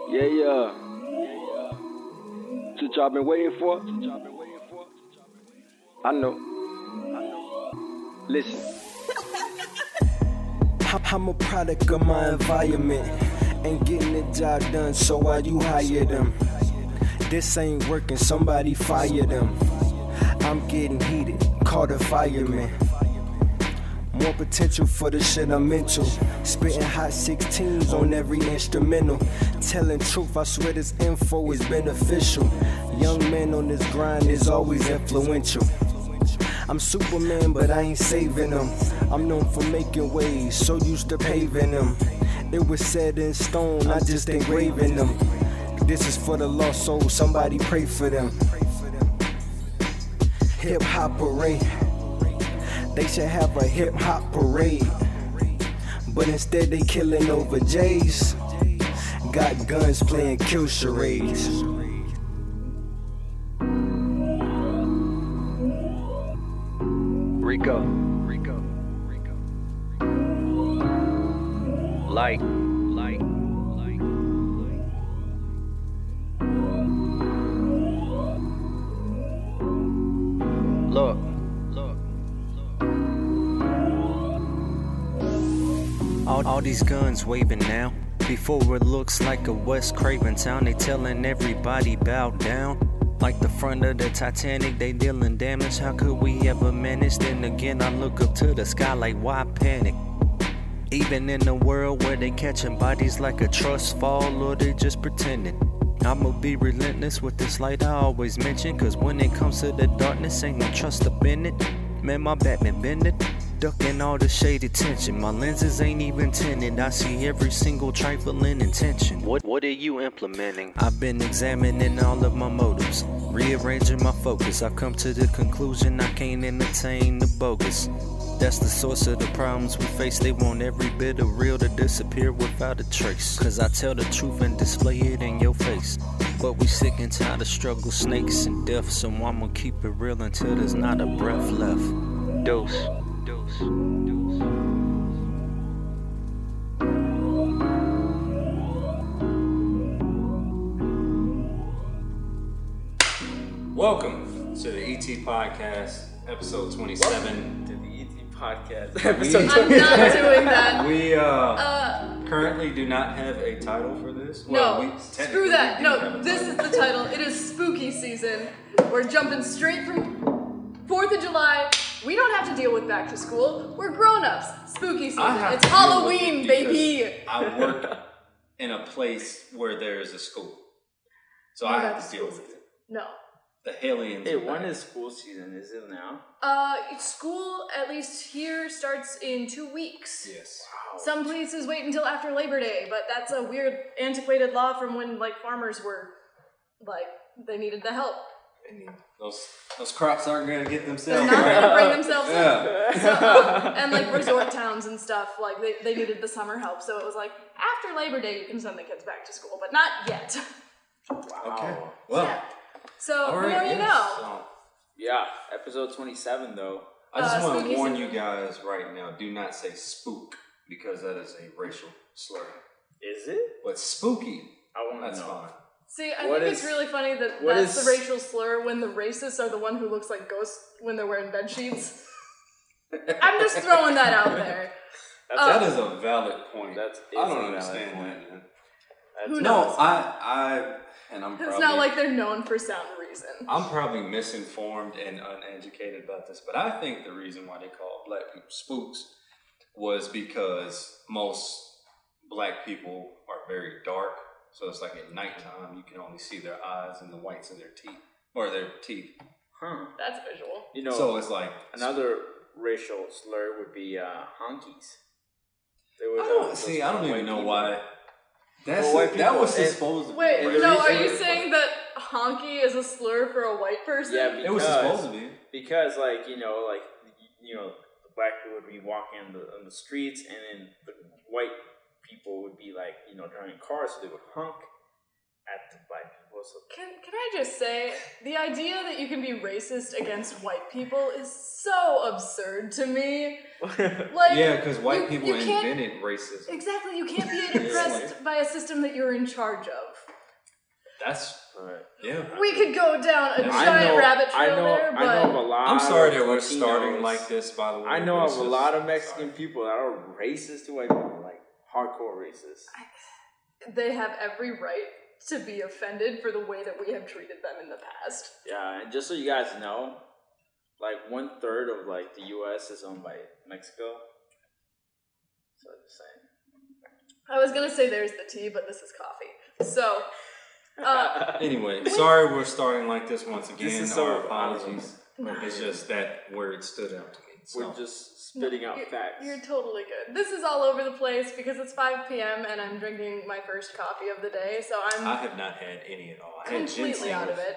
Yeah. What y'all been waiting for? I know. Listen. I'm a product of my environment. Ain't getting the job done, so why you hire them? This ain't working, somebody fire them. I'm getting heated, call the fireman. More potential for the shit I'm into. Spitting hot 16s on every instrumental. Telling truth, I swear this info is beneficial. Young men on this grind is always influential. I'm Superman, but I ain't saving them. I'm known for making waves, so used to paving them. It was set in stone, I just engraving them. This is for the lost souls, somebody pray for them. Hip hop parade. They should have a hip hop parade. But instead they killing over J's. Got guns playing kill charades. Rico. Like. Look. All these guns waving now. Before it looks like a West Craven town, they telling everybody bow down. Like the front of the Titanic, they dealing damage. How could we ever manage? Then again, I look up to the sky like, why panic? Even in a world where they catching bodies like a trust fall, or they just pretending. I'ma be relentless with this light I always mention, cause when it comes to the darkness, ain't no trust up in it. Man, my Batman bending, ducking all the shady tension. My lenses ain't even tinted, I see every single trifling intention. What are you implementing? I've been examining all of my motives, rearranging my focus. I've come to the conclusion I can't entertain the bogus. That's the source of the problems we face. They want every bit of real to disappear without a trace. Cause I tell the truth and display it in your face. But we sick and tired of struggle, snakes and death. So I'ma keep it real until there's not a breath left. Dose. Welcome to the ET Podcast, episode 27. Podcast episode. I'm not doing that. We currently do not have a title for this. No, screw that. No, this is the title. It is spooky season. We're jumping straight from 4th of July. We don't have to deal with back to school. We're grown-ups. Spooky season. It's Halloween, baby. I work in a place where there is a school, so I have to deal with it. No. The Hellions. Hey, when is school season? Is it now? School, at least here, starts in 2 weeks. Yes. Wow. Some places wait until after Labor Day, but that's a weird, antiquated law from when, farmers were, they needed the help. Those crops aren't going to get themselves. They're not going to bring themselves Yeah. in. So, and, resort towns and stuff, they needed the summer help, so it was after Labor Day you can send the kids back to school, but not yet. Wow. Okay. Well. Yeah. So, All the right, more you know. So, Yeah, episode 27 though. I just want to spooky warn season. you guys right now, do not say spook, because that is a racial slur. Is it? But spooky, I want that's to know. fine. See, I What think it's is- really funny that what that's is- the racial slur when the racists are the one who looks like ghosts when they're wearing bed sheets. I'm just throwing that out there. That is a valid point. That is I don't a valid understand point. that, man. Who No, knows? and I'm It's probably, not like they're known for sound reason. I'm probably misinformed and uneducated about this, but I think the reason why they call black people spooks was because most black people are very dark. So it's like at nighttime, you can only see their eyes and the whites of their teeth, or their teeth. Huh. That's visual. You know, So it's like another racial slur would be honkies. There was, I don't those see. I don't white even know people. why. That people- was and- supposed to be. Wait, the no, are reason- you saying that honky is a slur for a white person? Yeah, because It was supposed to be. because the black people would be walking on the streets, and then the white people would be driving cars, so they would honk at the black people. So Can I just say, the idea that you can be racist against white people is so absurd to me. Yeah, because white people you can't- invented racism. Exactly, you can't be impressed by a system that you're in charge of. That's yeah. We could go down a giant rabbit trail there, but I know of a lot. I'm sorry that we're Latinos. starting like this. By the way, I know but of it's a just- lot of Mexican sorry. people that are racist to white people, like hardcore racist. they have every right to be offended for the way that we have treated them in the past. Yeah, and just so you guys know, like 1/3 of like the U.S. is owned by Mexico. So just saying. I was gonna say there's the tea, but this is coffee. So, Anyway, sorry we're starting like this once again. This is so Our apologies. But it's just that word stood out to me. So. We're just spitting out facts. You're totally good. This is all over the place because it's 5 p.m. and I'm drinking my first coffee of the day, so I I'm have not had any at all. I had completely ginseng. out of it.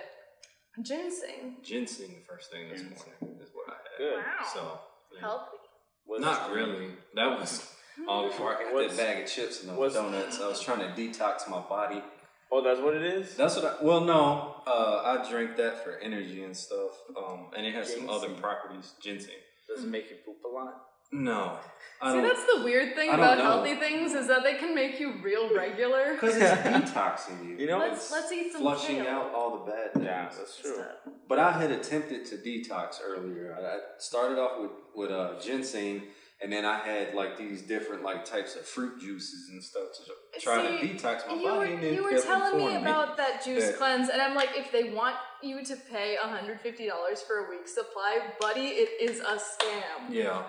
Ginseng. Ginseng the first thing this morning is what I had. Good. Wow. So, yeah. Healthy. Was Not really. That was all before I got What's- that bag of chips and those what's- donuts. I was trying to detox my body. Oh, that's what it is? That's what I, well, no, I drink that for energy and stuff. And it has some other Ginseng. properties. Ginseng. Does it make you poop a lot? No. I See, don't. that's the weird thing I don't about know. healthy things is that they can make you real regular. Because it's detoxing you. You know, Let's eat some flushing kale. out all the bad things. yeah, that's true. But I had attempted to detox earlier. I started off with ginseng, and then I had like these different like types of fruit juices and stuff to try to detox my body. And You were telling me about that juice cleanse, and I'm like, if they want you to pay $150 for a week's supply, buddy, it is a scam. Yeah,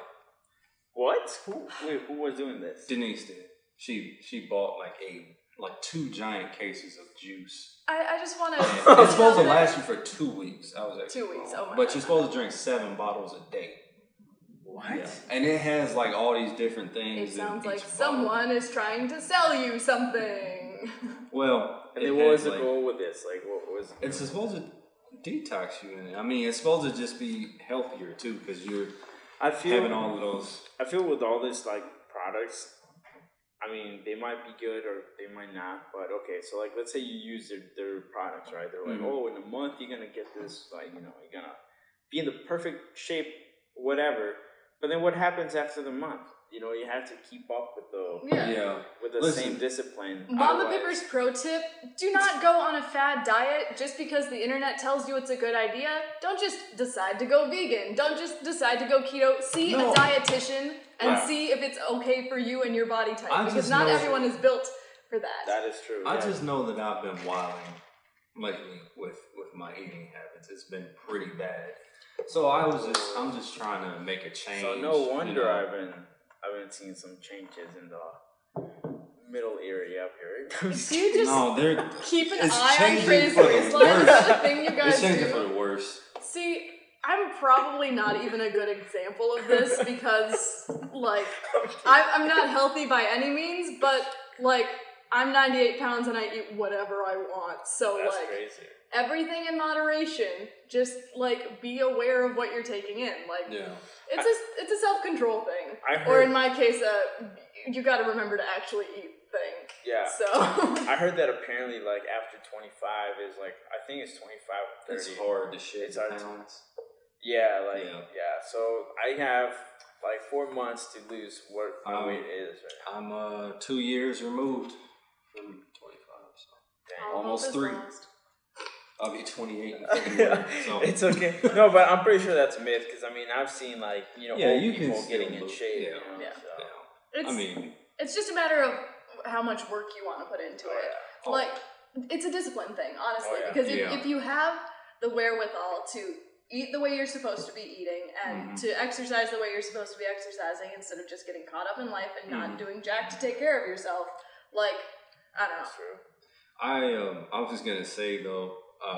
What? Who was doing this? Denise did. She bought like 2 giant cases of juice. I just want to. It's supposed to last you for 2 weeks. I was actually 2 weeks. wrong. Oh my But God. you're supposed to drink 7 bottles a day. What? Yeah. And it has like all these different things. It in sounds each like bottle. someone is trying to sell you something. Well, And it then what was has, the like, goal with this? Like, what was it? It's supposed to detox you in it. I mean, it's supposed to just be healthier too, because you're I feel having all of those. I feel with all this like products, I mean, they might be good or they might not. But okay, so like, let's say you use their products, right? They're like, oh, in a month you're gonna get this, like, you know, you're gonna be in the perfect shape, whatever. But then what happens after the month? You know, you have to keep up with the Listen. same discipline. Mama Otherwise- Pipper's pro tip: do not go on a fad diet just because the internet tells you it's a good idea. Don't just decide to go vegan. Don't just decide to go keto. See No. a dietitian and Yeah. see if it's okay for you and your body type, I because just not know- everyone is built for that. That is true. I yeah. just know that I've been wilding lately with my eating habits. It's been pretty bad. So I'm just trying to make a change. So no you wonder know. I've been seeing some changes in the middle area up here. Do you just No, they're keep an it's eye on changing Trey's for the waistline? Is that a thing you it's guys changing do? for the worse. See, I'm probably not even a good example of this because, like, I'm not healthy by any means, but, like, I'm 98 pounds and I eat whatever I want. So, That's like, crazy. everything in moderation. Just, like, be aware of what you're taking in. Like, Yeah. it's a self-control thing. I heard- Or in my case, you gotta remember to actually eat thing. Yeah. So. I heard that apparently, like, after 25 is like, I think it's 25 or 30. It's hard to shed It's hard to- pounds. Yeah, like, Yeah. yeah. So I have like 4 months to lose what my weight is right now. I'm 2 years removed from 25, so All almost hope is 3. lost. I'll be 28 in February. So It's okay. No, but I'm pretty sure that's myth because I mean I've seen like Yeah, old you can people still getting in look- shape. yeah. You know, Yeah. so. yeah. I mean, It's just a matter of how much work you want to put into Oh, it. yeah. Like, it's a discipline thing, honestly. Oh, yeah. Because Yeah. if you have the wherewithal to eat the way you're supposed to be eating and to exercise the way you're supposed to be exercising instead of just getting caught up in life and not doing jack to take care of yourself, like, I don't know. That's true. I was just gonna say though,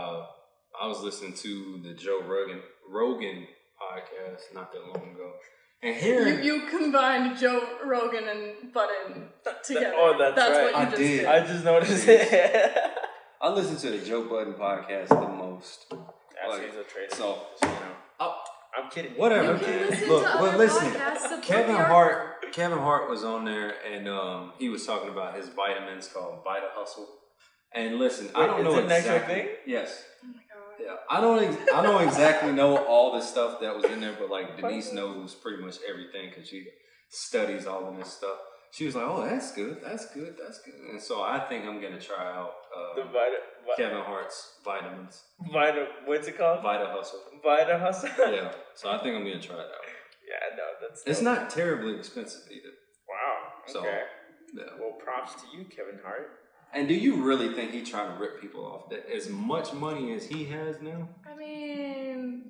I was listening to the Joe Rogan podcast not that long ago, and hearing You combined Joe Rogan and Button together. Oh, that's right. what you I just did. I just noticed it. I listen to the Joe Budden podcast the most. He's a traitor. So you know. I'm kidding. whatever, You can man. listen Look, to but other listen, podcasts, support Kevin the art. Hart was on there, and he was talking about his vitamins called Vita Hustle. And listen, I Wait, don't is know it an actual exactly. thing? Yes. Oh my god. Yeah, I don't exactly know all the stuff that was in there, but like Denise knows pretty much everything because she studies all of this stuff. she was like, "Oh, that's good. And so I think I'm gonna try out Kevin Hart's vitamins. What's it called? Vita Hustle. Vita Hustle. Yeah. So I think I'm gonna try it out. Yeah, no, that's. It's not terribly expensive either. Wow. So, Okay. yeah. Well, props to you, Kevin Hart. And do you really think he's trying to rip people off? That as much money as he has now? I mean,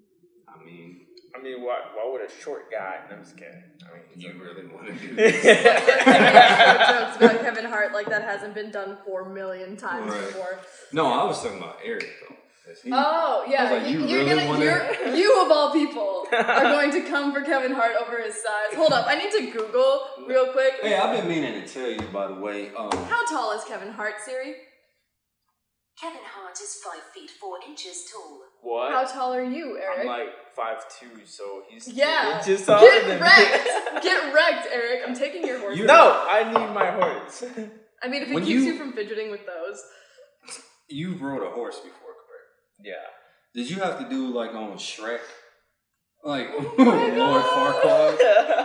why would a short guy? No, I'm just kidding. You really want to do like, this? jokes about Kevin Hart like that hasn't been done 4 million times before. No, I was talking about Eric though. Oh yeah, like, you of all people are going to come for Kevin Hart over his size. Hold up, I need to Google real quick. Hey, I've been meaning to tell you, by the way. How tall is Kevin Hart, Siri? Kevin Hart is 5 feet 4 inches tall. What? How tall are you, Eric? I'm like 5'2", so he's 2 yeah. inches taller than me. Get wrecked, Eric. I'm taking your horse. No, I need my horse. I mean, if it keeps you from fidgeting with those. You rode a horse before, correct? Yeah. Did you have to do like on Shrek? Like Lord Farquaad?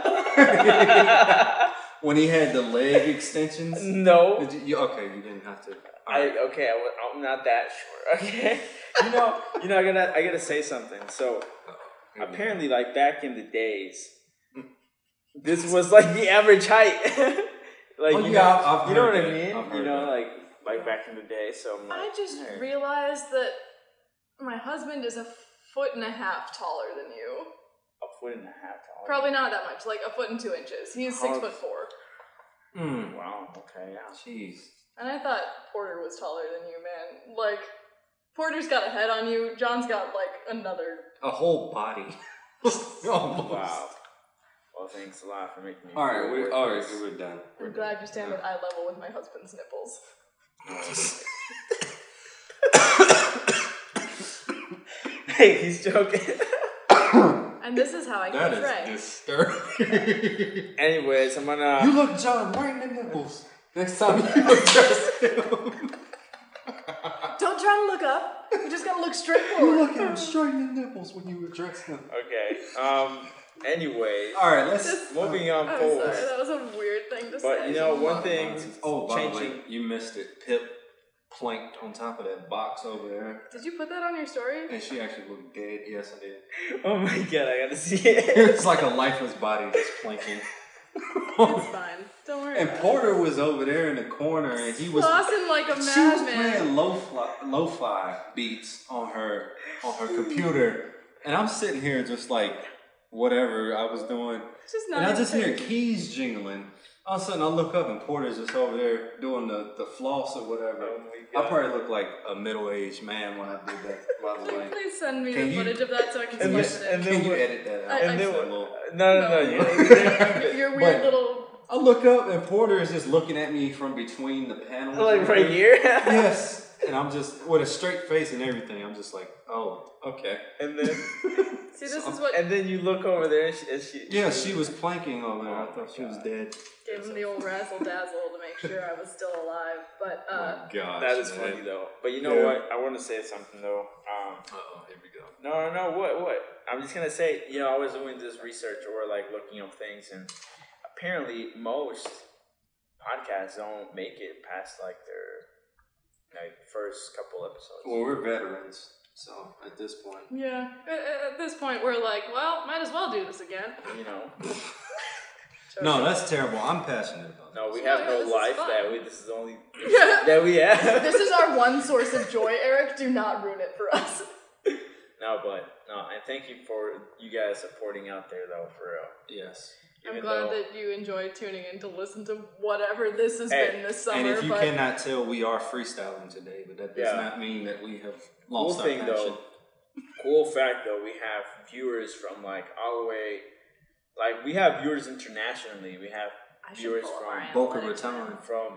When he had the leg extensions? No. You didn't have to. I'm not that short. Okay. I gotta say something. So apparently, like back in the days, this was like the average height. Like I've you know what I that. mean? I've heard You know, that. like back in the day. So I'm like, I just realized that my husband is 1.5 foot taller than you. 1.5 feet taller. Probably not that much, like 1 foot and 2 inches. He is 6'4". Wow. Okay. Yeah. Jeez. And I thought Porter was taller than you, man. Like, Porter's got a head on you. John's got like a whole body. Almost. Wow. Well, thanks a lot for making me. All right, we're done. I'm glad you stand at eye level with my husband's nipples. Hey, he's joking. And this is how I get Ray. That is disturbing. Anyways, I'm gonna. You look John right in the nipples. Next time you address him. Don't try to look up. You just gotta look straight forward. You look at him straight in the nipples when you address him. Okay. Anyways. All right, let's moving on I'm forward. sorry, that was a weird thing to say. But you know, one thing. By the way, you missed it. Pip planked on top of that box over there. Did you put that on your story? And she actually looked dead. Yes, I did. Oh my god, I gotta see it. It's like a lifeless body just planking. It's fine. Don't worry. And Porter was over there in the corner, and he was flossing like a madman. She was playing lo-fi beats on her computer, and I'm sitting here just like whatever I was doing, and I just hear keys jingling. All of a sudden, I look up and Porter's just over there doing the floss or whatever. I probably look like a middle-aged man when I did that. By the way, please send me the footage of that so I can see it. Can you edit that out? No. Your weird little. I look up and Porter is just looking at me from between the panels. Like right here? Yes. And I'm just, with a straight face and everything, I'm just like, oh, okay. And then... See, this is what... And then you look over there and she was planking over there. I thought she was dead. Gave him the old razzle-dazzle to make sure I was still alive. But, gosh, that is funny, though. But you know what? I want to say something, though. Here we go. No, what? I'm just going to say, I was doing this research or, looking up things, and apparently most podcasts don't make it past, their first couple episodes. Well, we're veterans, so at this point. Yeah, at this point, we're like, well, might as well do this again. No, that's terrible. I'm passionate about No, we this. have no life this is the only that we have. This is our one source of joy, Eric. Do not ruin it for us. And thank you for you guys supporting out there, though, for real. Yes. I'm glad that you enjoy tuning in to listen to whatever this has been this summer. And if you cannot tell, we are freestyling today, but that does not mean that we have lost our passion. Cool fact, though, we have viewers from all the way, we have viewers internationally. We have viewers from Boca Raton.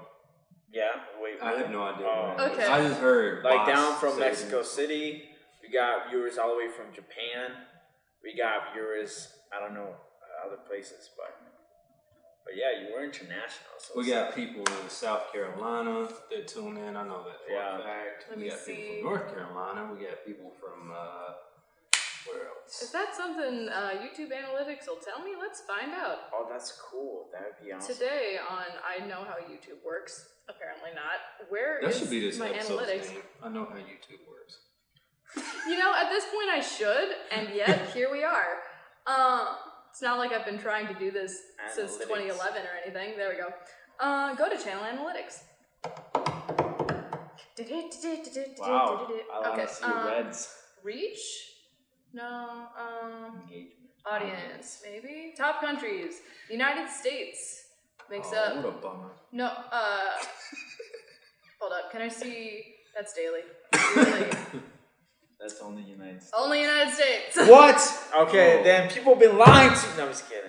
I have no idea. Okay. I just heard. Down from Mexico City. We got viewers all the way from Japan. We got viewers, I don't know, other places, but yeah, you were international. So we got people in South Carolina that tune in. I know that for a fact. We got people from North Carolina. We got people from Where else? Is that something YouTube Analytics will tell me? Let's find out. Oh, that's cool. That would be awesome. Today on I Know How YouTube Works, apparently not. Where That is should be this my episode's analytics? name. I know how YouTube works. You know, at this point I should, and yet here we are. It's not like I've been trying to do this since Analytics. 2011 or anything. There we go. Go to Channel Analytics. Wow. I want Okay, to see Reds. Reach? No, Engagement. audience, maybe? Top countries. The United States makes Oh, what up. a bummer. No, hold up. Can I see? That's daily. Really? That's only United States. Only United States. What? Okay, Oh. then people been lying to me. No, I'm just kidding.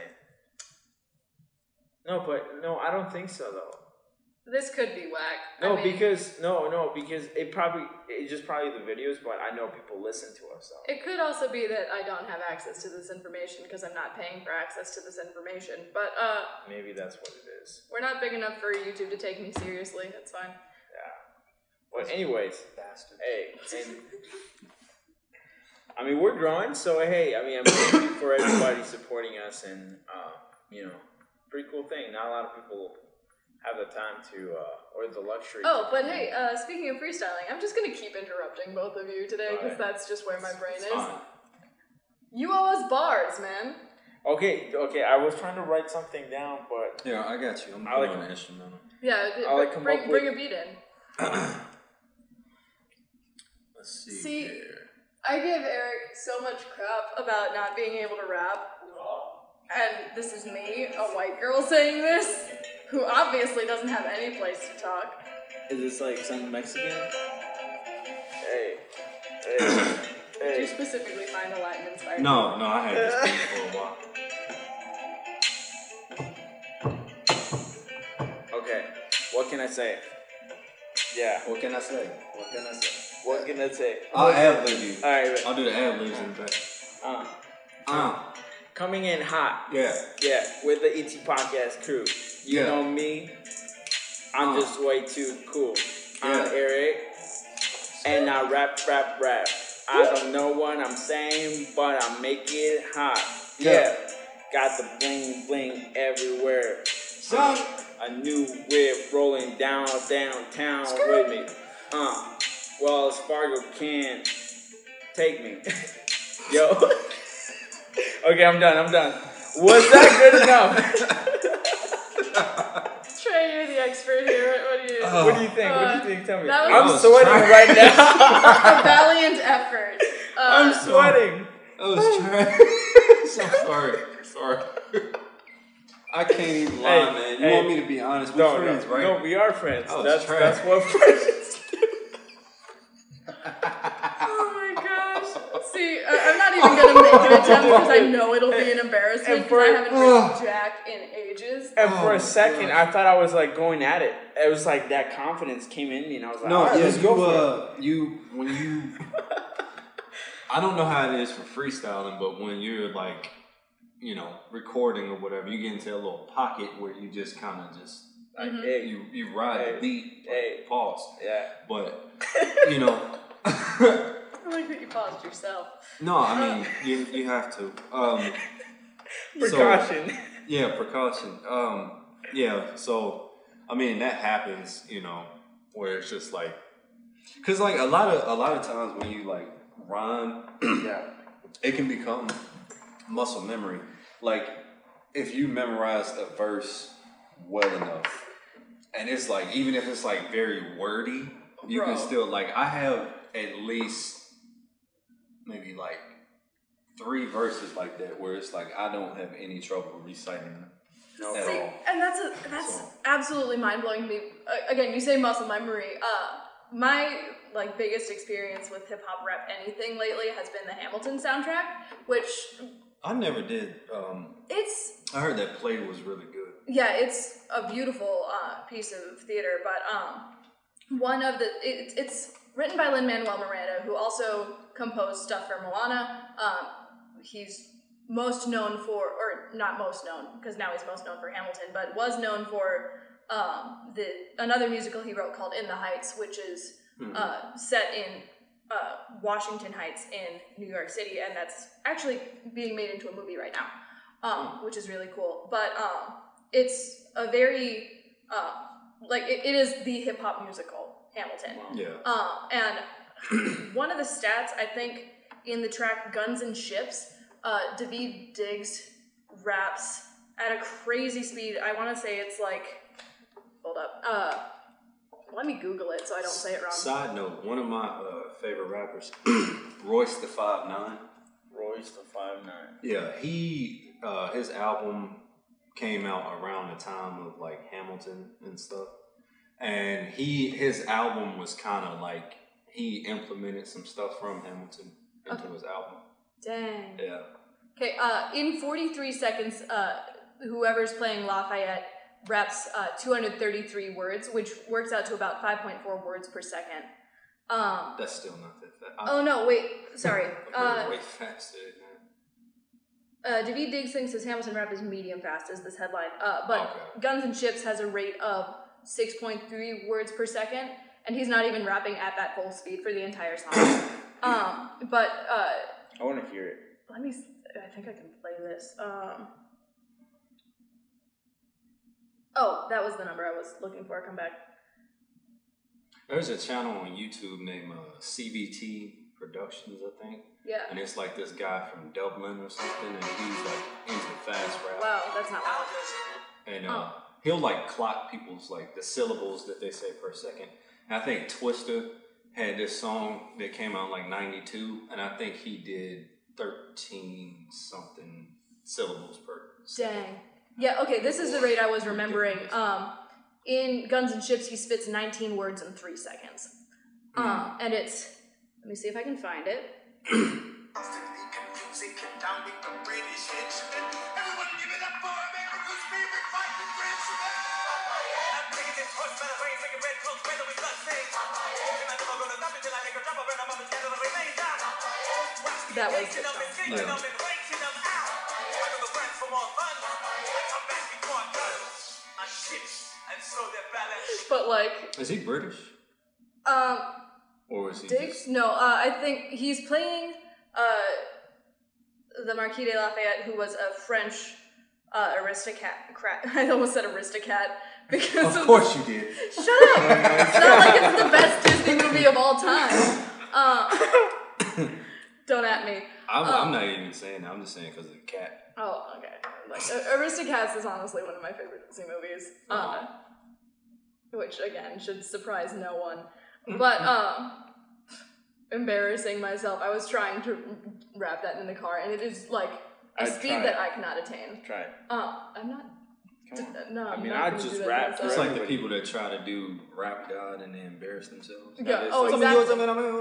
No, I don't think so though. This could be whack. No, I mean, because it's just probably the videos, but I know people listen to us though. it could also be that I don't have access to this information because I'm not paying for access to this information. But Maybe that's what it is. we're not big enough for YouTube to take me seriously. That's fine. Yeah. But anyways, Bastard. hey, and I mean we're growing, so hey, I mean I'm thank you for everybody supporting us, and pretty cool thing. Not a lot of people have the time to or the luxury. Oh, to but come hey, in. speaking of freestyling, I'm just gonna keep interrupting both of you today because Alright. that's just where my brain It's is. fine. You owe us bars, man. Okay. I was trying to write something down, but Yeah, I got you. I'm I like- putting on the instrumental. Yeah, I'll, like, come up bring with- a beat in. Let's see. See, here. I give Eric so much crap about not being able to rap. And this is me, a white girl, saying this, who obviously doesn't have any place to talk. is this like some Mexican? Hey. Did you specifically find a Latin inspired? No, I had this beat for a while. Okay. What can I say? Yeah. What can I say? What can I say? I'll ad-lib you. All right. I'll do the ad-libs in the back. Coming in hot. Yeah. Yeah, with the ET Podcast crew. You Yeah. know me. I'm just way too cool. I'm Yeah. Eric. And I rap. I don't know what I'm saying, but I make it hot. Yeah. Got the bling bling everywhere. Son. A new whip rolling downtown with me. Wells Fargo can't take me. Yo. Okay, I'm done. Was that good enough? Trey, you're the expert here. What do you? What do you think? Tell me. that I'm was- sweating right now. A valiant effort. I'm sweating. That was trash. So sorry. I can't even lie, man. You want me to be honest? We're friends, right? No, we are friends. That was trash. That's what friends do. Oh my gosh. See, I'm not even gonna make an attempt because I know it'll be an embarrassment And because for- I haven't written Jack in ages. And for Oh, a second, God. I thought I was like going at it. It was like that confidence came in me, and I was like, No, all right, yeah, let's go for it. you I don't know how it is for freestyling, but when you're like, recording or whatever, you get into a little pocket where you just kind of just Like, hey, you ride Hey. the beat, Hey. pause. yeah. But I like that you paused yourself. no, I mean you have to. Precaution. Yeah, precaution. Yeah, so I mean that happens, where it's just like, cause like a lot of times when you like rhyme, Yeah. it can become muscle memory. Like if you memorize a verse well enough, and it's like even if it's like very wordy, you can Bro. still like I have at least maybe like 3 verses like that where it's like I don't have any trouble reciting them. No. At See, all. and that's So- absolutely mind blowing to me. Again, you say muscle memory. My biggest experience with hip hop rap anything lately has been the Hamilton soundtrack, which I never did. it's I heard that play was really good. it's a beautiful piece of theater. But one of the it's written by Lin-Manuel Miranda, who also composed stuff for Moana. He's most known for, or not most known, because now he's most known for Hamilton, but was known for another musical he wrote called In the Heights, which is set in Washington Heights in New York City, and that's actually being made into a movie right now, which is really cool. But it's a very it is the hip hop musical Hamilton. Yeah. And one of the stats, I think, in the track Guns and Ships, Daveed Diggs raps at a crazy speed. I want to say it's like, hold up. Let me Google it so I don't say it wrong. Side note, one of my favorite rappers, Royce the 5'9". Royce the 5'9". Yeah, he his album came out around the time of like Hamilton and stuff, and his album was kind of like he implemented some stuff from Hamilton into his album. Dang. Yeah. Okay. In 43 seconds, whoever's playing Lafayette raps 233 words, which works out to about 5.4 words per second. That's still not that fast. Oh no! Wait. Sorry. Way faster. Daveed Diggs thinks his Hamilton rap is medium fast, is this headline. But Guns and Ships has a rate of 6.3 words per second, and he's not even rapping at that full speed for the entire song. But I want to hear it. I think I can play this. Oh, that was the number I was looking for. Come back. There's a channel on YouTube named CBT Productions, I think. Yeah. And it's like this guy from Dublin or something, and he's like into fast rap. Wow, that's not loud. And he'll like clock people's like the syllables that they say per second. And I think Twista had this song that came out in like 92, and I think he did 13 something syllables per second. Dang. Yeah, okay, this is the rate I was remembering. In Guns and Ships, he spits 19 words in 3 seconds. And it's, let me see if I can find it. That was the song. Yeah. But like, is he British? Or is he Diggs? just... No, I think he's playing the Marquis de Lafayette, who was a French aristocrat. I almost said Aristocat because of course you did. Shut up! It's not like it's the best Disney movie of all time. Don't at me. I'm not even saying that. I'm just saying because of the cat. Oh, okay. Like Aristocats is honestly one of my favorite Disney movies. Which again should surprise no one. But embarrassing myself. I was trying to rap that in the car, and it is like a speed that I cannot attain. Try it. I'm not. Come on. No, I mean, I just rap. It's like the people that try to do Rap God and they embarrass themselves. Yeah. Oh, exactly.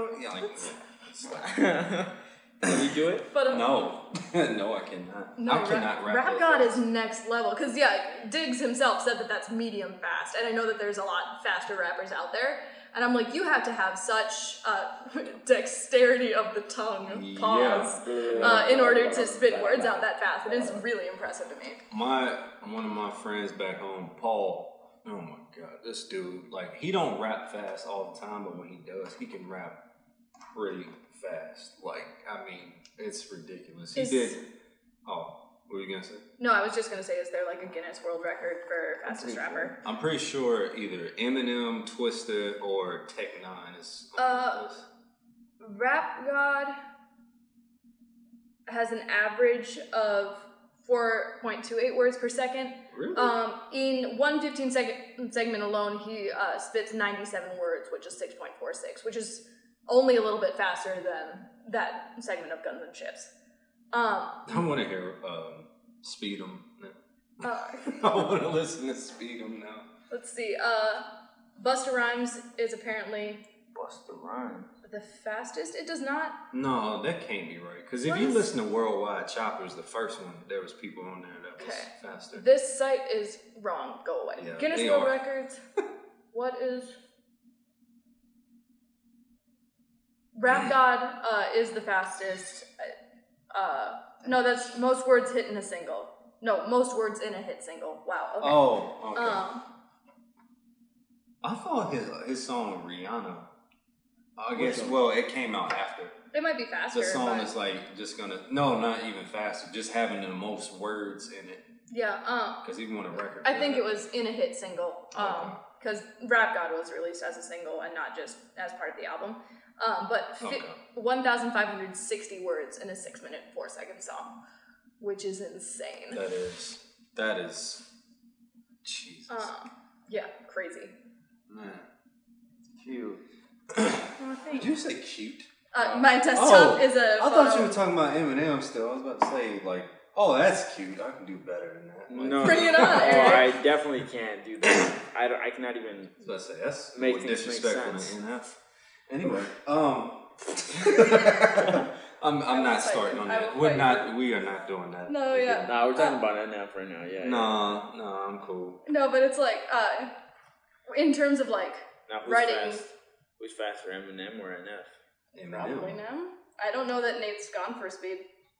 Can you do it? But no, no, I cannot. No, I cannot rap. Rap God is next level because Diggs himself said that that's medium fast, and I know that there's a lot faster rappers out there. And I'm like, you have to have such dexterity of the tongue, pause, in order to spit words out that fast. It is really impressive to me. One of my friends back home, Paul, oh my God, this dude, like, he don't rap fast all the time, but when he does, he can rap pretty fast. Like, I mean, it's ridiculous. What were you going to say? No, I was just going to say, is there like a Guinness World Record for fastest rapper? I'm pretty sure either Eminem, Twista, or Tech Nine is on this. Rap God has an average of 4.28 words per second. Really? In one 15-second segment alone, he spits 97 words, which is 6.46, which is only a little bit faster than that segment of Guns and Ships. I want to hear Speed 'em now. I want to listen to Speed 'em now. Let's see. Busta Rhymes is apparently Busta Rhymes. the fastest. It does not. No, that can't be right. Because if you listen to Worldwide Choppers, the first one, there was people on there that was faster. This site is wrong. Go away. Yeah, Guinness World Records. What is... Rap God is the fastest. No, that's most words hit in a single. No, most words in a hit single. Wow. Okay. Oh, okay. I thought his song with Rihanna I guess. Well, it came out after. It might be faster. The song but... is like just gonna. No, not even faster. Just having the most words in it. Yeah. Because even on a record. I think it was in a hit single. Because Rap God was released as a single and not just as part of the album. But 1,560 words in a 6-minute 4-second song, which is insane. That is. Jesus. Yeah, crazy. Man. Cute. Did you say cute? My desktop is a I photo. thought you were talking about Eminem still. I was about to say, like, oh, that's cute. I can do better than that. Like, No, bring it on, Eric. Oh, I definitely can't do that. I cannot even. I was about to say, that's make more things make disrespectful sense. than NF. Anyway, I'm not starting on that. We are not doing that. No, yeah. Nah, we're talking about NF right now. Yeah. No, I'm cool. No, but it's like, in terms of like Now, writing. Who's faster, Eminem or NF? Probably now. I don't know that Nate's gone for speed.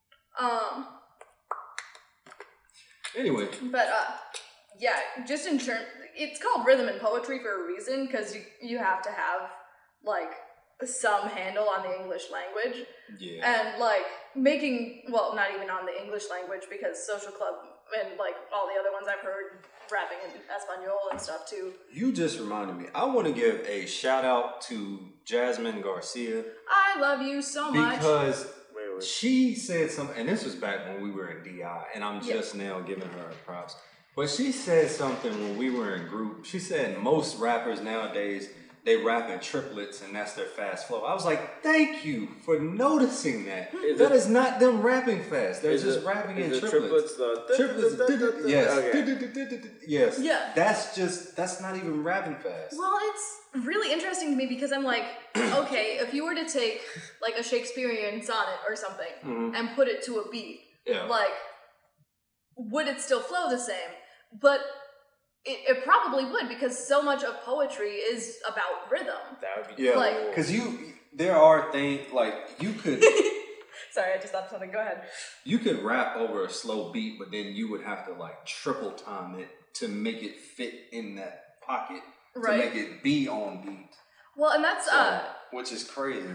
Anyway. But, yeah, just in terms, it's called rhythm and poetry for a reason, because you have to have, like, some handle on the English language. Yeah. And, like, making, well, not even on the English language, because Social Club and, like, all the other ones I've heard rapping in Espanol and stuff, too. You just reminded me. I want to give a shout out to Jasmine Garcia. I love you so much. Because she said something, and this was back when we were in DI, and I'm just now giving her props. But she said something when we were in group. She said most rappers nowadays, they rap in triplets, and that's their fast flow. I was like, thank you for noticing that. That is not them rapping fast. They're just rapping in triplets. Triplets. Yes. Yes. Yeah. That's not even rapping fast. Well, it's really interesting to me because I'm like, okay, if you were to take like a Shakespearean sonnet or something and put it to a beat, like, would it still flow the same? But it probably would, because so much of poetry is about rhythm. That would be like, because there are things like you could. Sorry, I just thought of something. Go ahead. You could rap over a slow beat, but then you would have to like triple time it to make it fit in that pocket, to make it be on beat. Well, and that's which is crazy.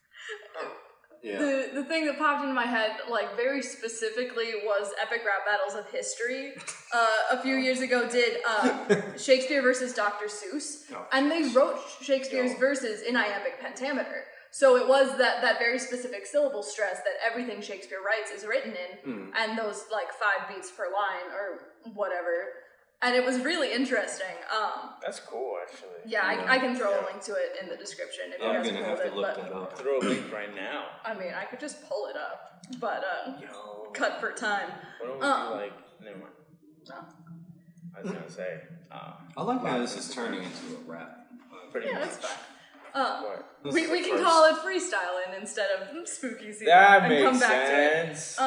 Yeah. The thing that popped into my head, like, very specifically was Epic Rap Battles of History. A few years ago did Shakespeare versus Dr. Seuss. And they wrote Shakespeare's verses in iambic pentameter. So it was that very specific syllable stress that everything Shakespeare writes is written in. And those, like, 5 beats per line or whatever. And it was really interesting. That's cool, actually. Yeah, I can throw a link to it in the description if you guys gonna have pulled to look that up. Throw a link right now. I mean, I could just pull it up, but cut for time. What don't we do, like, never mind. No. I was gonna say. I like how this is turning into a rap. Pretty much. That's fine. We can call it freestyling instead of spooky season. That makes sense.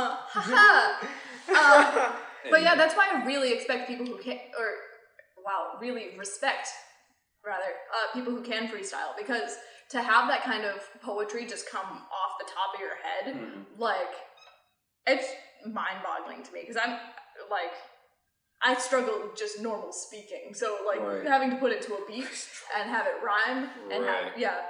But yeah, that's why I really expect people who can, really respect, people who can freestyle, because to have that kind of poetry just come off the top of your head, like, it's mind-boggling to me, because I'm, like, I struggle with just normal speaking, so, like, having to put it to a beat and have it rhyme, and Yeah.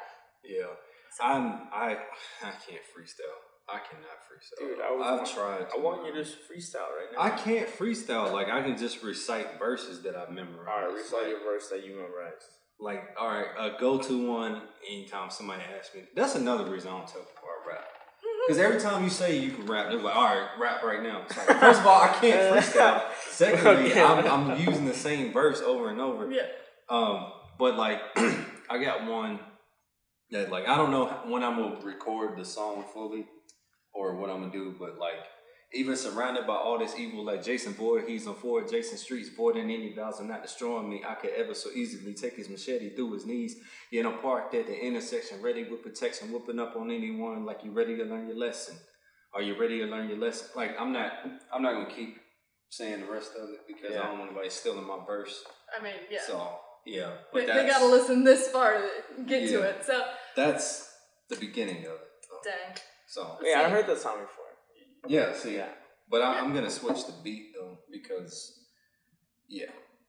I can't freestyle. I cannot freestyle. Dude, I've tried. I want you to freestyle right now. I can't freestyle. Like, I can just recite verses that I've memorized. All right, recite your verse that you memorized. Like, all right, a go-to one anytime somebody asks me. That's another reason I don't tell people I rap. Because every time you say you can rap, they're like, all right, rap right now. It's like, first of all, I can't freestyle. Secondly, I'm using the same verse over and over. Yeah. But, like, I got one that, like, I don't know when I'm going to record the song fully or what I'm going to do, but, like, even surrounded by all this evil, like Jason Voorhees on 4 adjacent streets, voiding any vows of not destroying me, I could ever so easily take his machete through his knees. Yet I'm parked at the intersection, ready with protection, whooping up on anyone like you ready to learn your lesson. Are you ready to learn your lesson? Like, I'm not going to keep saying the rest of it because I don't want anybody stealing my verse. I mean, yeah. So, yeah. But they got to listen this far to get to it, so. That's the beginning of it. Dang. So. Yeah, I heard that song before. Yeah, see. Yeah. But I'm going to switch the beat, though, because, yeah.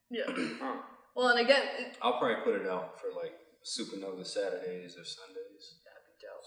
Well, and again... I'll probably put it out for, like, Supernova Saturdays or Sundays.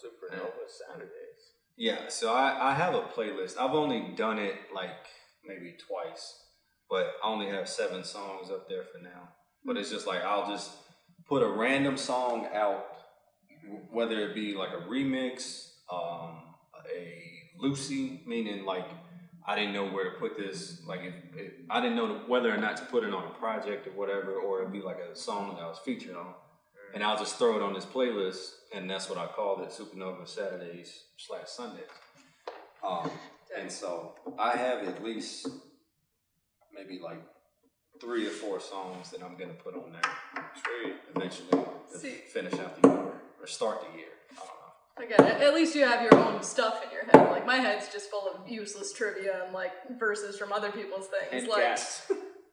Supernova Saturdays. Yeah, so I have a playlist. I've only done it like maybe twice, but I only have 7 songs up there for now. But it's just like I'll just put a random song out, whether it be like a remix, a Lucy, meaning like I didn't know where to put this, like if I didn't know whether or not to put it on a project or whatever, or it'd be like a song that I was featured on. And I'll just throw it on this playlist, and that's what I called it, Supernova Saturdays / Sundays. And so I have at least maybe like 3 or 4 songs that I'm gonna put on there eventually to finish out the year or start the year. I don't know. Again, at least you have your own stuff in your head. Like my head's just full of useless trivia and like verses from other people's things. And like gas.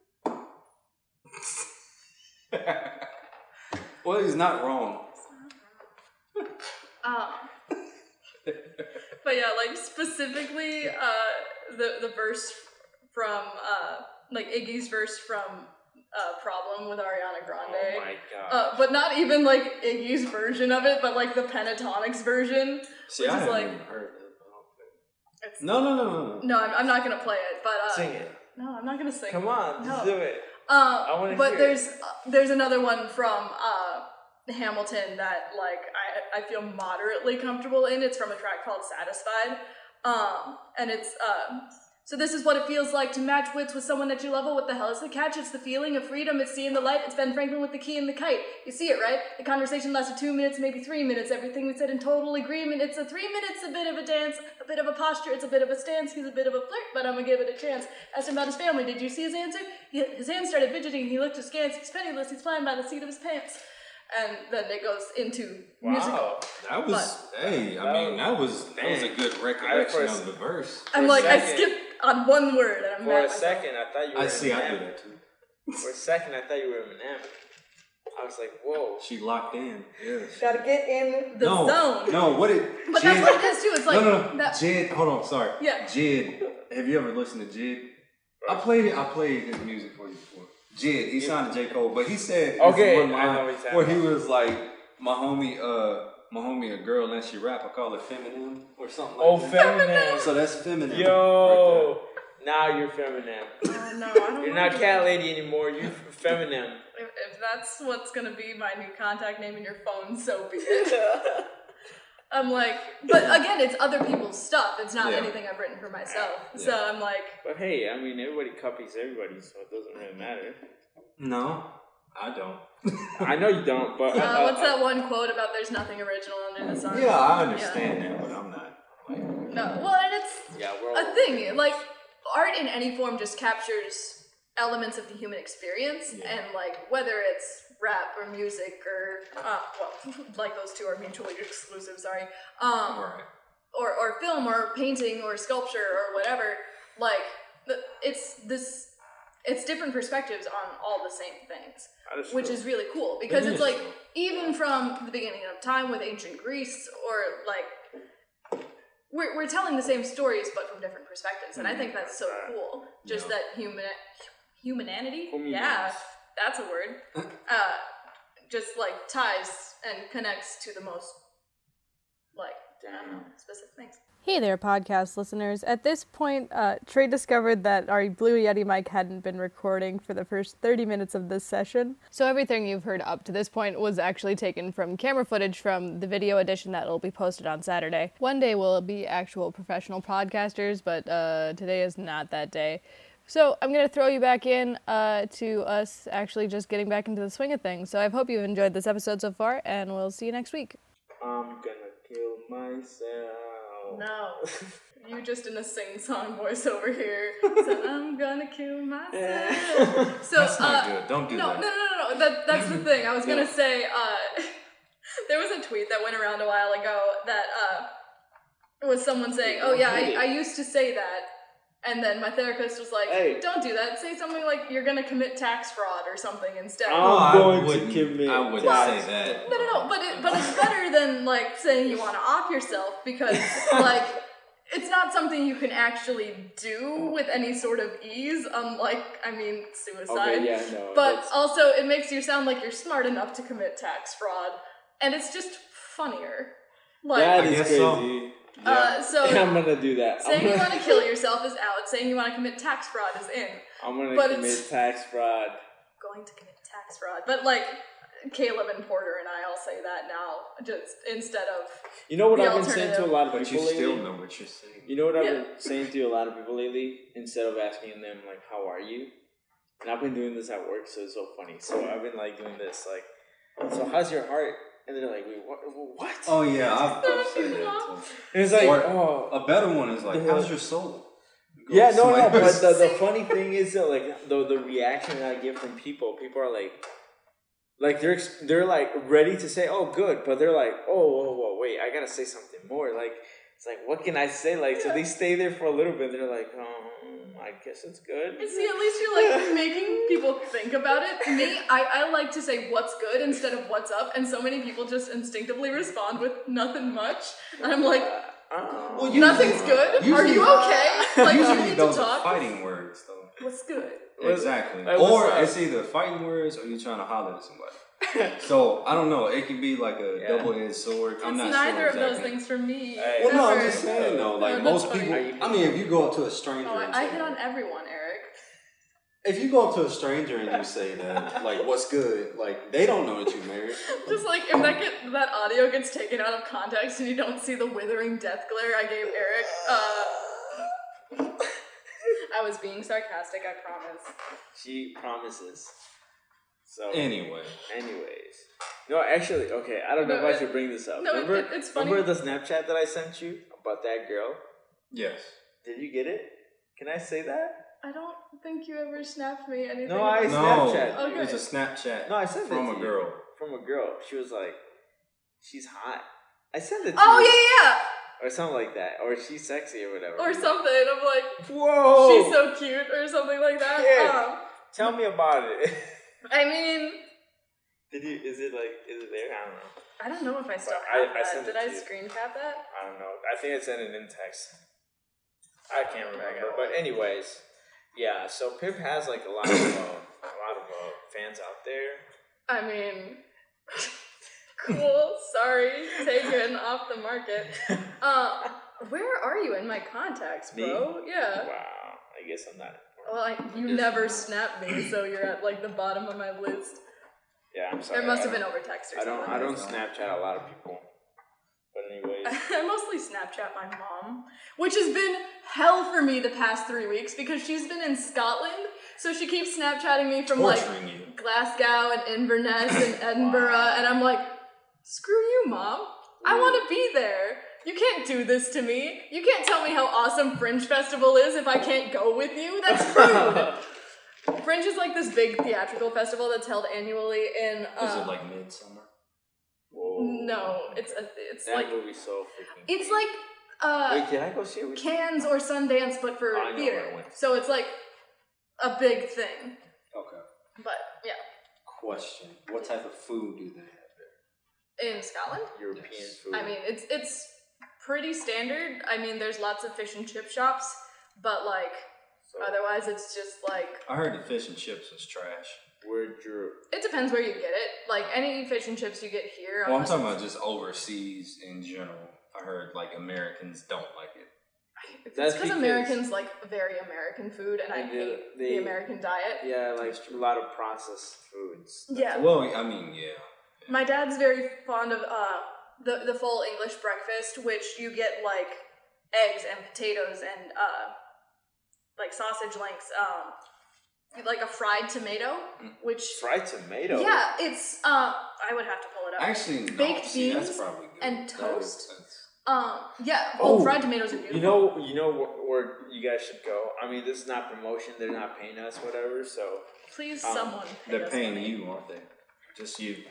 Well, he's not wrong. But yeah, like specifically the verse from like Iggy's verse from Problem with Ariana Grande. Oh my god. But not even like Iggy's version of it, but like the Pentatonics version. See, which I is haven't like even heard it. it's, No. No, I'm not gonna play it, but Sing it. No, I'm not gonna sing. Come on, No. do it. I want to but hear there's another one from Hamilton that like I feel moderately comfortable in. It's from a track called Satisfied, and it's so this is what it feels like to match wits with someone that you love. Well, what the hell is the catch? It's the feeling of freedom. It's seeing the light. It's Ben Franklin with the key and the kite. You see it, right? The conversation lasted 2 minutes, maybe 3 minutes. Everything we said in total agreement. It's a 3 minutes, a bit of a dance, a bit of a posture. It's a bit of a stance. He's a bit of a flirt, but I'm gonna give it a chance. Asked him about his family. Did you see his answer? His hands started fidgeting. He looked askance. He's penniless. He's flying by the seat of his pants. And then it goes into musical. That was, that was a good recollection of the verse. I'm like, I skipped on one word, and I'm For mad a at second, I thought you were I do Eminem. that too. For a second, I thought you were Eminem. I was like, whoa. She locked in. Yeah. Gotta get in the zone. No, what it... But Jid, that's what it is too. It's like no. that. Jid, hold on, sorry. Yeah. Jid, have you ever listened to Jid? I played his music for you before. Jid, he signed to J. Cole, but he said this one line I know what he's where he was like, my homie a girl and she rap, I call it feminine or something like that. Feminine. So that's feminine. Yo. Right now you're feminine. Oh no, I don't. You're not cat lady anymore. You're feminine. If that's what's gonna be my new contact name in your phone, so be it. I'm like, but again, it's other people's stuff. It's not anything I've written for myself. Yeah. So I'm like. But hey, I mean, everybody copies everybody, so it doesn't really matter. No, I don't. I know you don't, but what's that one quote about? There's nothing original under the sun. Yeah, I understand that, but I'm not. No, well, and it's a thing. Like art in any form just captures elements of the human experience, and like whether it's rap or music or like those two are mutually exclusive. Sorry, or film or painting or sculpture or whatever. Like it's different perspectives on all the same things, which is really cool because it's like even from the beginning of time with ancient Greece or like we're telling the same stories but from different perspectives, and I think that's so cool. Just that humanity, yeah, that's a word. Just like ties and connects to the most like I don't know, specific things. Hey there, podcast listeners. At this point, Trey discovered that our Blue Yeti mic hadn't been recording for the first 30 minutes of this session. So everything you've heard up to this point was actually taken from camera footage from the video edition that will be posted on Saturday. One day we'll be actual professional podcasters, but today is not that day. So I'm going to throw you back in to us actually just getting back into the swing of things. So I hope you've enjoyed this episode so far, and we'll see you next week. I'm gonna kill myself. No, you just in a sing-song voice over here. So I'm gonna kill myself. So that's not good. Don't do that. No. That's the thing. I was gonna say. There was a tweet that went around a while ago that was someone saying, "Oh yeah, I used to say that." And then my therapist was like, hey, don't do that. Say something like you're going to commit tax fraud or something instead. I wouldn't say that. No. But it's better than, like, saying you want to off yourself because, like, it's not something you can actually do with any sort of ease, unlike, suicide. Okay, yeah, no, but also, it makes you sound like you're smart enough to commit tax fraud. And it's just funnier. Like, That I is guess crazy. so. so I'm gonna do that. saying you want to kill yourself is out. Saying you want to commit tax fraud is in. I'm gonna but commit it's- tax fraud. Going to commit tax fraud, but like Caleb and Porter and I all say that now, just instead of You know what the I've been saying to a alternative. lot of But people you still lately? know what you're saying. You know what I've Yeah. been saying to a lot of people lately? Instead of asking them like, "How are you?" And I've been doing this at work, so it's so funny. So I've been like doing this, like, "So how's your heart?" And they're like, "Wait, what?" Oh yeah, I've said that too. And it's like, Or oh, a better one is like, how's your soul? Go yeah, no, somebody but else. the funny thing is that like the reaction that I get from people are like they're like ready to say, "Oh, good," but they're like, "Oh, whoa, wait, I gotta say something more." Like it's like, what can I say? Like, so they stay there for a little bit. They're like, I guess it's good. see, at least you're like making people think about it. Me, I like to say what's good instead of what's up, and so many people just instinctively respond with nothing much. And I'm like, Oh. nothing's good. Are you okay? Like, you Usually need to those are talk. fighting words, though. What's good? Exactly. Like, what's Or up? it's either fighting words or you're trying to holler at somebody. So I don't know. It can be like a double-edged sword. I'm It's not neither sure of those exactly. things for me. Hey. Well, no, I'm Never. just saying though. Like No, most that's people, funny. I mean, if you go up to a stranger, Oh, and I say hit on that- everyone, Eric. if you go up to a stranger and you say that, like, what's good? Like, they don't know that you're married. Just like if that audio gets taken out of context and you don't see the withering death glare I gave Eric, I was being sarcastic, I promise. She promises. So, Anyway. anyways. No, actually, okay, I don't know No, if I should bring this up. no, remember, it's funny. Remember the Snapchat that I sent you about that girl? Yes. Did you get it? Can I say that? I don't think you ever snapped me anything. No, I about- No. Snapchat. Okay. It was a Snapchat No, I sent from it a to girl. You. From a girl. She was like, she's hot. I sent it to Oh, you. yeah, Or something like that. Or she's sexy or whatever. yeah! Or something. I'm like, Whoa! she's so cute, or something like that. Yeah. Tell me about it. I mean, Is it there? I don't know. I don't know if I still I have that. sent it Did I to you. screen cap that? I don't know. I think I sent it in text. I can't remember. But anyways, yeah. So Pip has like a lot of fans out there. I mean, cool. Sorry, taken off the market. Where are you in my contacts, bro? Yeah. Wow. I guess I'm not. Well, you never snapped me, so you're at like the bottom of my list. Yeah, I'm sorry. It must have been over text or something. I don't Snapchat a lot of people. But anyways. I mostly Snapchat my mom, which has been hell for me the past 3 weeks because she's been in Scotland, so she keeps Snapchatting me from Torturing like you. Glasgow and Inverness and Edinburgh, and I'm like, screw you, mom. I want to be there. You can't do this to me. You can't tell me how awesome Fringe Festival is if I can't go with you. That's rude. Fringe is like this big theatrical festival that's held annually in. Is it like Midsummer? Whoa. No, it's That like movie's so freaking. it's like Wait, did I go see it with you? Cannes or Sundance, but for I know theater. where I went. So it's like a big thing. Okay. But yeah, Question: what type of food do they have there? in Scotland, European Yes. food. I mean it's pretty standard. I mean, there's lots of fish and chip shops, but like So, otherwise, it's just like I heard the fish and chips was trash. where'd your it depends where you get it. Like any fish and chips you get here. Well, I'm unless talking it's- about just overseas in general. I heard like Americans don't like it. It's That's because because- Americans like very American food, and I And hate they- the American diet. yeah, like a lot of processed foods. Yeah. Well, I mean, yeah. My dad's very fond of the full English breakfast, which you get like eggs and potatoes and like sausage links, like a fried tomato, which Fried tomato. yeah, it's I would have to pull it up. Actually, no, Baked see, that's beans probably good. and That makes toast. sense. Yeah, Oh, fried tomatoes are beautiful. You know where you guys should go. I mean, this is not promotion. They're not paying us, whatever. So Please, um, someone pay They're us paying money. you, aren't they? Just you.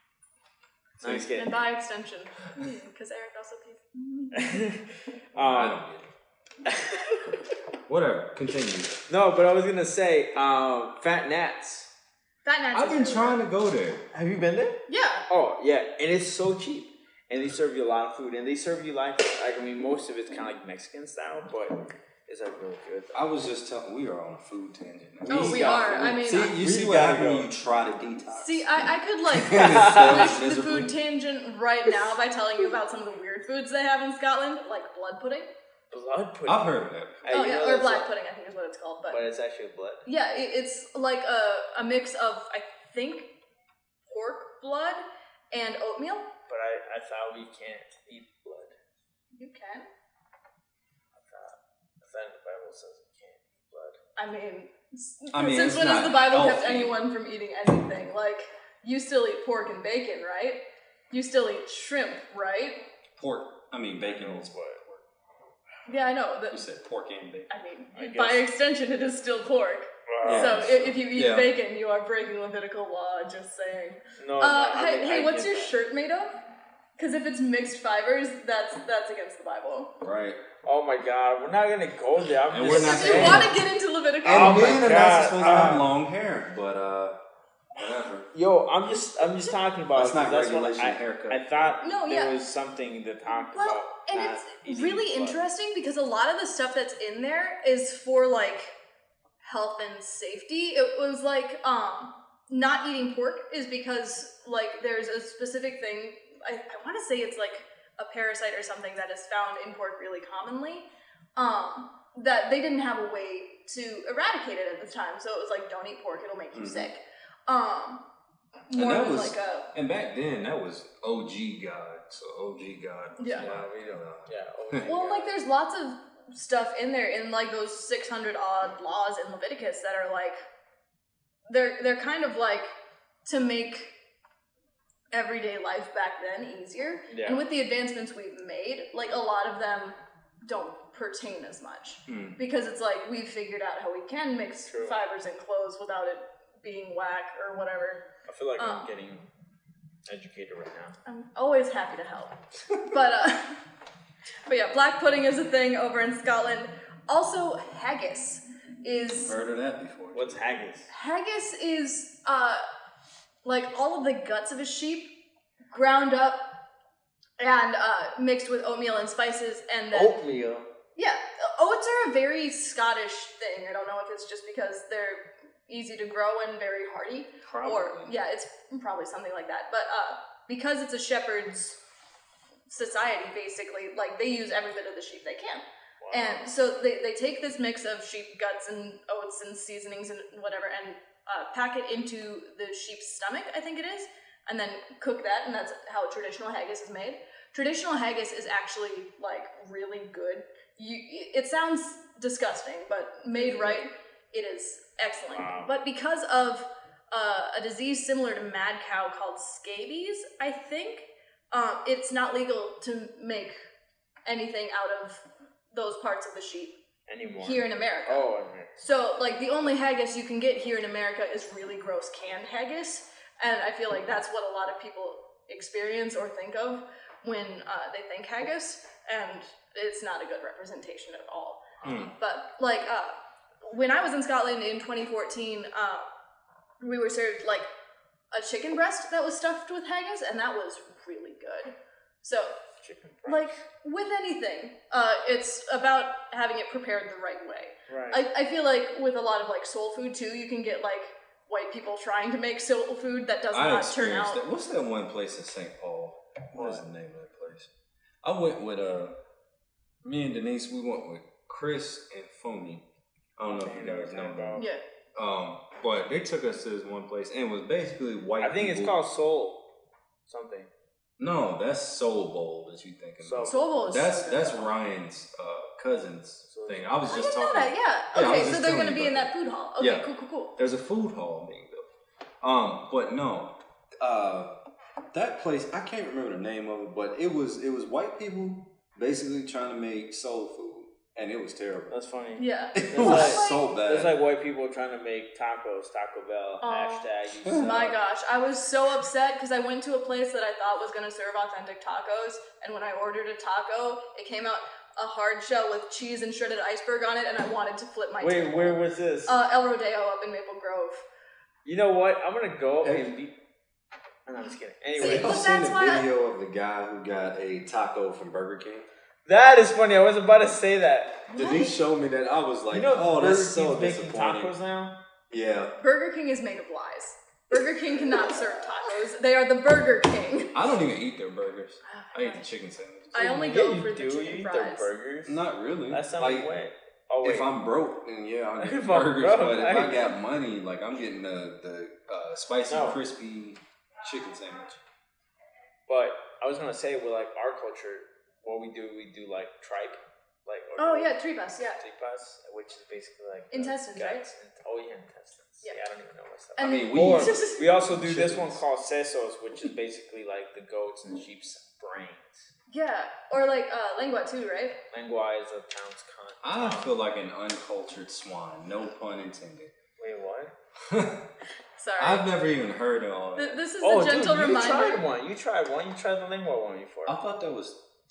nice And getting. by extension, because Eric also pays. I don't get it. Whatever. Continue. No, but I was gonna say, Fat Nats. Fat Nats I've is been really trying good. to go there. Have you been there? Yeah. Oh yeah, and it's so cheap, and they serve you a lot of food, and they serve you like I mean, most of it's kind of like Mexican style, but It's like really good. I was just telling, we are on a food tangent now. Oh, we are. I mean, you see what happens when you try to detox. See, I could like switch the food tangent right now by telling you about some of the weird foods they have in Scotland, like blood pudding. Blood pudding. I've heard of that. Oh yeah, or black pudding, I think is what it's called. But it's actually blood. Yeah, it's like a mix of, I think, pork blood and oatmeal. But I thought we can't eat blood. You can. I thought the Bible says we can't eat blood. I mean, since when has the Bible kept anyone from eating anything? Like, you still eat pork and bacon, right? You still eat shrimp, right? Bacon is what? Yeah, I know. You said pork and bacon. By extension, it is still pork. Wow. So if you eat bacon, you are breaking Levitical law, just saying. Hey, what's your shirt made of? Because if it's mixed fibers, that's against the Bible. Right. Oh my God, we're not gonna go there. If you want to get into Levitical, and men are not supposed to have long hair, but whatever. Yo, I'm just talking about. That's not regulation haircut. I thought there was something to talk about. Well, and it's really interesting because a lot of the stuff that's in there is for like health and safety. It was like not eating pork is because like there's a specific thing. I want to say it's like a parasite or something that is found in pork really commonly. That they didn't have a way to eradicate it at the time, so it was like, don't eat pork; it'll make you sick. And back then that was OG God, so OG God. Yeah. Yeah. Well, like there's lots of stuff in there in like those 600 odd laws in Leviticus that are like they're kind of like to make everyday life back then easier. Yeah. And with the advancements we've made, like a lot of them don't pertain as much because it's like we've figured out how we can mix fibers in clothes without it being whack or whatever. I feel like I'm getting educated right now. I'm always happy to help. But yeah, black pudding is a thing over in Scotland. Also, haggis is... Heard of that before. What's haggis? Haggis is like all of the guts of a sheep ground up and mixed with oatmeal and spices. And then, oatmeal? Yeah. Oats are a very Scottish thing. I don't know if it's just because they're easy to grow and very hardy. Probably. Or, yeah, it's probably something like that. But because it's a shepherd's society, basically, like, they use every bit of the sheep they can. Wow. And so they take this mix of sheep guts and oats and seasonings and whatever and pack it into the sheep's stomach, I think it is, and then cook that, and that's how traditional haggis is made. Traditional haggis is actually, like, really good. It sounds disgusting, but made right, it is excellent. Wow. But because of a disease similar to mad cow called scabies, I think, it's not legal to make anything out of those parts of the sheep anymore here in America. Oh, okay. So, like, the only haggis you can get here in America is really gross canned haggis, and I feel like that's what a lot of people experience or think of when they think haggis, and it's not a good representation at all. But, like, when I was in Scotland in 2014, we were served, like, a chicken breast that was stuffed with haggis, and that was really good. So, like, with anything, it's about having it prepared the right way. Right. I feel like with a lot of, like, soul food, too, you can get, like, white people trying to make soul food that does not turn out. That. What's that one place in St. Paul? What is the name of that place? I went with, me and Denise, we went with Chris and Fumi. I don't know if you guys know about. Yeah. But they took us to this one place, and it was basically white people. I think it's called Soul something. No, that's Soul Bowl that you thinking about. Soul Bowl is that's Ryan's cousin's thing. I was just talking. That, yeah. Okay, so they're going to be in that food hall. Okay, yeah. Cool. There's a food hall being built. But no, that place, I can't remember the name of it, but it was white people basically trying to make soul food. And it was terrible. That's funny. Yeah. It was so bad. It's like white people trying to make tacos, Taco Bell, hashtag. My gosh. I was so upset because I went to a place that I thought was going to serve authentic tacos. And when I ordered a taco, it came out a hard shell with cheese and shredded iceberg on it. And I wanted to flip my table. Where was this? El Rodeo up in Maple Grove. You know what? I'm going to go and be... I'm just kidding. Anyway. Have you seen the video of the guy who got a taco from Burger King? That is funny. I was about to say that. Did he show me that? I was like, You know, oh, Burger that's so King's making disappointing. tacos now. Yeah. Burger King is made of lies. Burger King cannot serve tacos. They are the Burger King. I don't even eat their burgers. I eat the chicken sandwiches. I only Yeah, go you for the do. chicken You eat fries. their burgers. Not really. That sounds like, way. Oh wait. if I'm broke, then yeah, I'll get If I'm burgers. broke, But if I I- got money, like I'm getting the spicy, No. crispy chicken sandwich. But I was gonna say with like our culture, what we do like tripe, like Oh yeah, tripas, yeah. tripas, which is basically like Intestines, right? Oh yeah, intestines. Yeah. Yeah, I don't even know what stuff. And I mean, we Or eat we also do this one chickens. called sesos, which is basically like the goats and sheep's brains. Yeah, or like lengua too, right? Lengua is a pound's cunt. I feel like an uncultured swine. No pun intended. Wait, what? Sorry. I've never even heard of all that. This is Oh, a gentle dude, reminder. you tried one. You tried one. You tried the lengua one before. I thought that was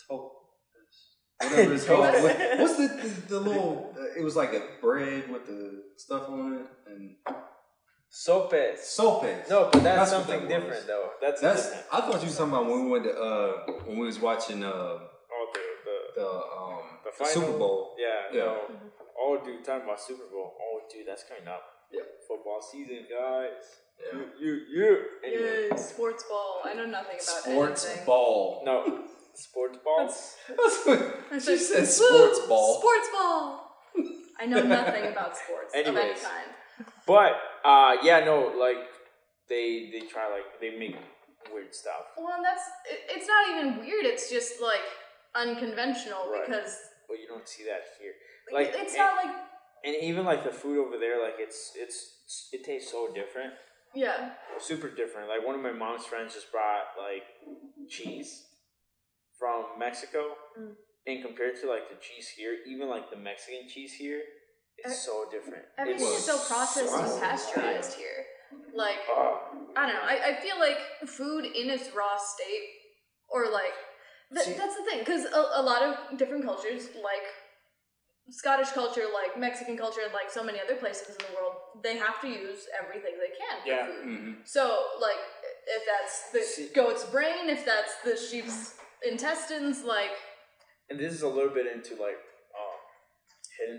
whatever it's called. What's the little? It was like a bread with the stuff on it and Sopes. sopes. No, but that's what something that was. different though. That's different. I thought you were talking about when we went to when we was watching Oh, the the final, Super Bowl. Yeah. Yeah. No. Oh, dude, talking about Super Bowl. Oh, dude, that's coming up. Yeah. Football season, guys. Yeah. You. Anyway. Yay, sports ball. I know nothing about Sports anything. ball. No, sports balls. That's what I she said. "Woo, Sports ball. Sports ball. I know nothing about sports of any Anyways. kind. But yeah, no, like they try like they make weird stuff. Well, and it's not even weird. It's just like unconventional Right. because But you don't see that here. Like it's and, not like and even like the food over there, like it tastes so different. yeah. Super different. Like one of my mom's friends just brought like cheese from Mexico, and compared to like the cheese here, even like the Mexican cheese here, it's so different. Everything is so processed and pasteurized here. Like I don't know. I feel like food in its raw state, or like that's the thing, because a lot of different cultures, like Scottish culture, like Mexican culture, and like so many other places in the world, they have to use everything they can for Yeah. food. Mm-hmm. So, like, if that's the goat's brain, if that's the sheep's intestines, like. And this is a little bit into like hidden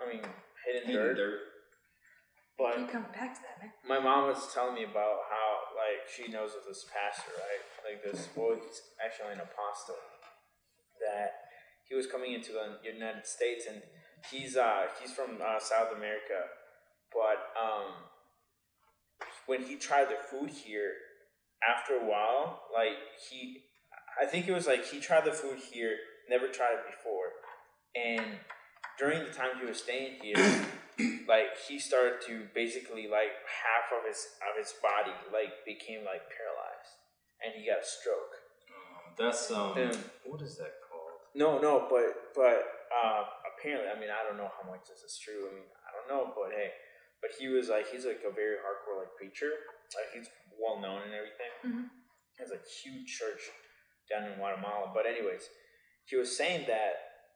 dirt. But Keep coming back to that, man. my mom was telling me about how like she knows of this pastor, right? Like this, well, he's actually an apostle, that he was coming into the United States, and he's from South America, but when he tried the food here, after a while, like I think it was like he tried the food here, never tried it before, and during the time he was staying here, like he started to basically like half of his body like became like paralyzed, and he got a stroke. That's And- what is that called? No, but apparently, I mean, I don't know how much this is true. I mean, I don't know, but hey, but he's like a very hardcore like preacher. Like he's well known and everything. Mhm. He has a huge church down in Guatemala. But anyways, he was saying that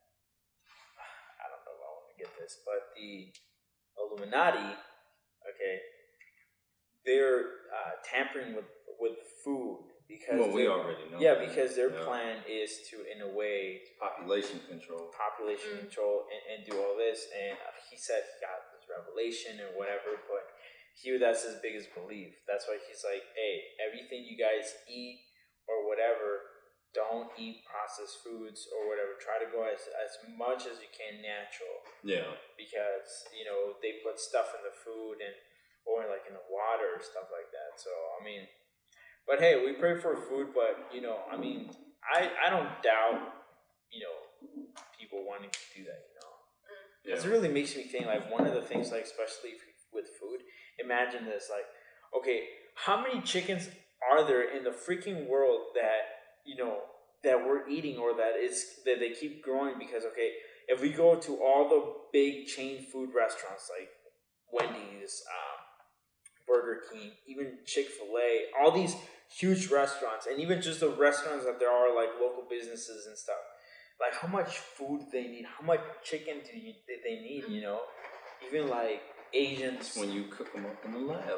I don't know if I want to get this, but the Illuminati, okay, they're tampering with food because Well, we their- already know. yeah, that. because their Yeah. plan is to, in a way, population control. population control and do all this. And he said he got this revelation and whatever, but that's his biggest belief. That's why he's like, hey, everything you guys eat or whatever, don't eat processed foods or whatever. Try to go as much as you can natural, Yeah. because they put stuff in the food or like in the water or stuff like that. So I mean, but hey, we pray for food, but I mean, I don't doubt people wanting to do that. Yeah. It really makes me think, like, one of the things, like, especially with food, imagine this, like, okay, how many chickens are there in the freaking world that that we're eating, or that they keep growing? Because, okay, if we go to all the big chain food restaurants like Wendy's, Burger King, even Chick-fil-A, all these huge restaurants, and even just the restaurants that there are like local businesses and stuff, like how much food they need, how much chicken do they need, even like Asians. When you cook them up in the lab.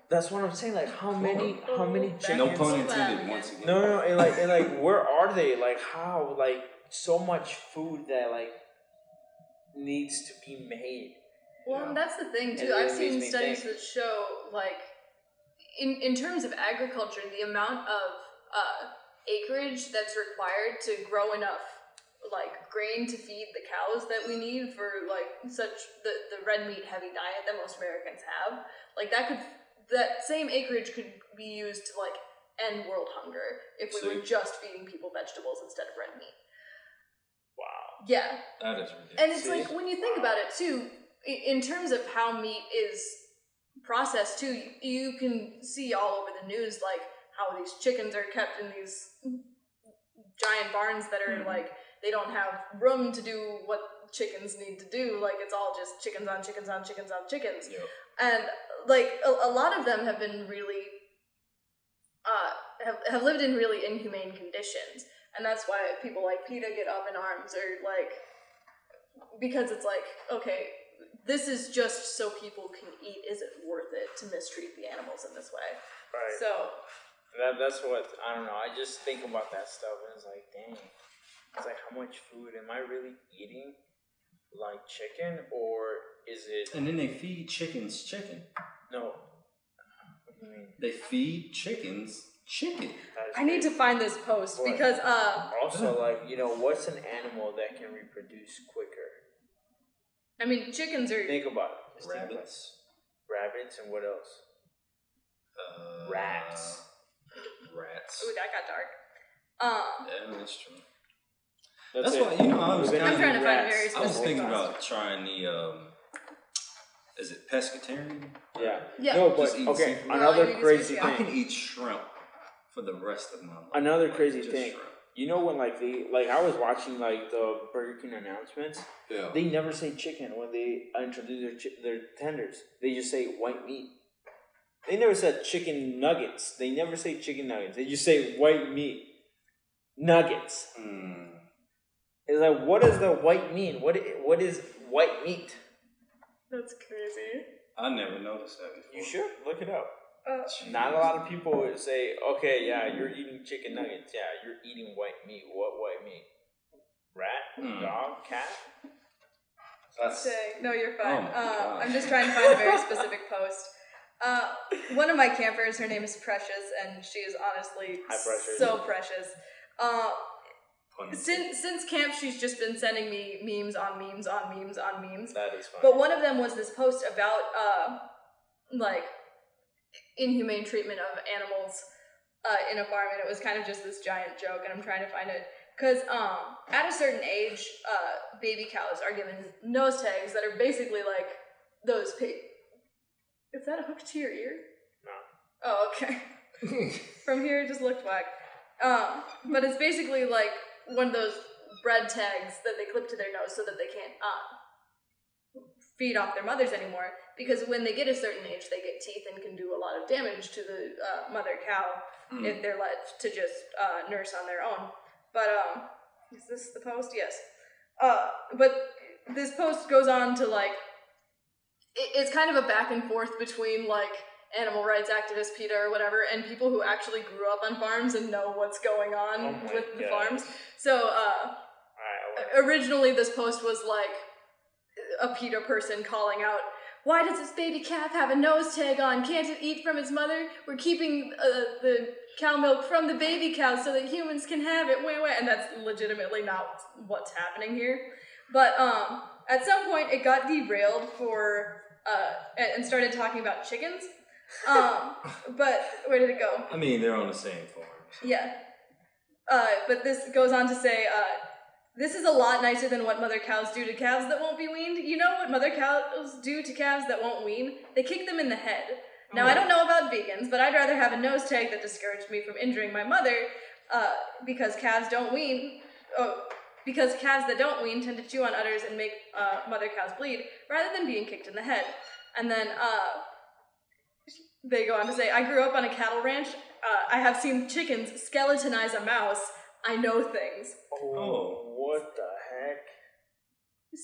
That's what I'm saying. Like, how many chickens? No pun intended. Once again. No, and like, where are they? Like, how? Like, so much food that like needs to be made. Well, and that's the thing too. It I've makes seen me studies think. that show, like, in terms of agriculture, the amount of acreage that's required to grow enough like grain to feed the cows that we need for like such the red meat heavy diet that most Americans have, like that same acreage could be used to like end world hunger if we were just feeding people vegetables instead of red meat. Wow. Yeah. That is ridiculous. And it's like, when you think about it too, in terms of how meat is processed too, you can see all over the news like how these chickens are kept in these giant barns that are like, they don't have room to do what chickens need to do. Like, it's all just chickens on chickens on chickens on chickens. Yep. And like a lot of them have been really have lived in really inhumane conditions, and that's why people like PETA get up in arms, or like, because it's like, okay, this is just so people can eat. Is it worth it to mistreat the animals in this way? Right. So That's what, I don't know. I just think about that stuff and it's like, dang. It's like, how much food am I really eating? Like chicken, or is it? And then they feed chickens chicken. No. What do you mean? They feed chickens chicken. I need to find this post What? because Also, like, what's an animal that can reproduce quicker? I mean, chickens are Think about it. Just think about it. Rabbits. Rabbits, and what else? Rats. Rats. Ooh, that got dark. Yeah, that's true. That's Why, I was We're gonna I'm trying to do find a rats. very I was specific thinking post. about trying the is it pescatarian? Yeah. Yeah. No, but Just eat okay. seafood. No, Another you crazy just- I thing. can eat shrimp for the rest of my life. Another Like, crazy just thing. shrimp. When I was watching like the Burger King announcements. Yeah. They never say chicken when they introduce their tenders. They just say white meat. They never said chicken nuggets. They never say chicken nuggets. They just say white meat nuggets. It's like, what does the white mean? What is white meat? That's crazy. I never noticed that before. You should look it up. Jeez. Not a lot of people would say, okay, yeah, you're eating chicken nuggets. Yeah, you're eating white meat. What white meat? Rat? Dog? Cat? That's No, you're fine. Oh my God. I'm just trying to find a very specific post. One of my campers, her name is Precious, and she is honestly Hi, Precious. so precious. funny. Since camp, she's just been sending me memes on memes on memes on memes. That is funny. But one of them was this post about like inhumane treatment of animals in a farm, and it was kind of just this giant joke, and I'm trying to find it. Because at a certain age, baby cows are given nose tags that are basically like those Is that hooked to your ear? No. Oh, okay. From here, it just looked whack. But it's basically like one of those bread tags that they clip to their nose so that they can't feed off their mothers anymore. Because when they get a certain age, they get teeth and can do a lot of damage to the mother cow if they're let to just nurse on their own. But is this the post? Yes. But this post goes on to like, it's kind of a back and forth between like animal rights activists, PETA or whatever, and people who actually grew up on farms and know what's going on with the farms. So originally this post was like a PETA person calling out, why does this baby calf have a nose tag on? Can't it eat from its mother? We're keeping the cow milk from the baby cow so that humans can have it. And that's legitimately not what's happening here. But at some point it got derailed for and started talking about chickens. But where did it go? I mean, they're on the same farm. Yeah. But this goes on to say, this is a lot nicer than what mother cows do to calves that won't be weaned. You know what mother cows do to calves that won't wean? They kick them in the head. Now, I don't know about vegans, but I'd rather have a nose tag that discouraged me from injuring my mother, because calves don't wean. Because calves that don't wean tend to chew on udders and make mother cows bleed, rather than being kicked in the head. And then they go on to say, I grew up on a cattle ranch. I have seen chickens skeletonize a mouse. I know things. Oh, what the heck?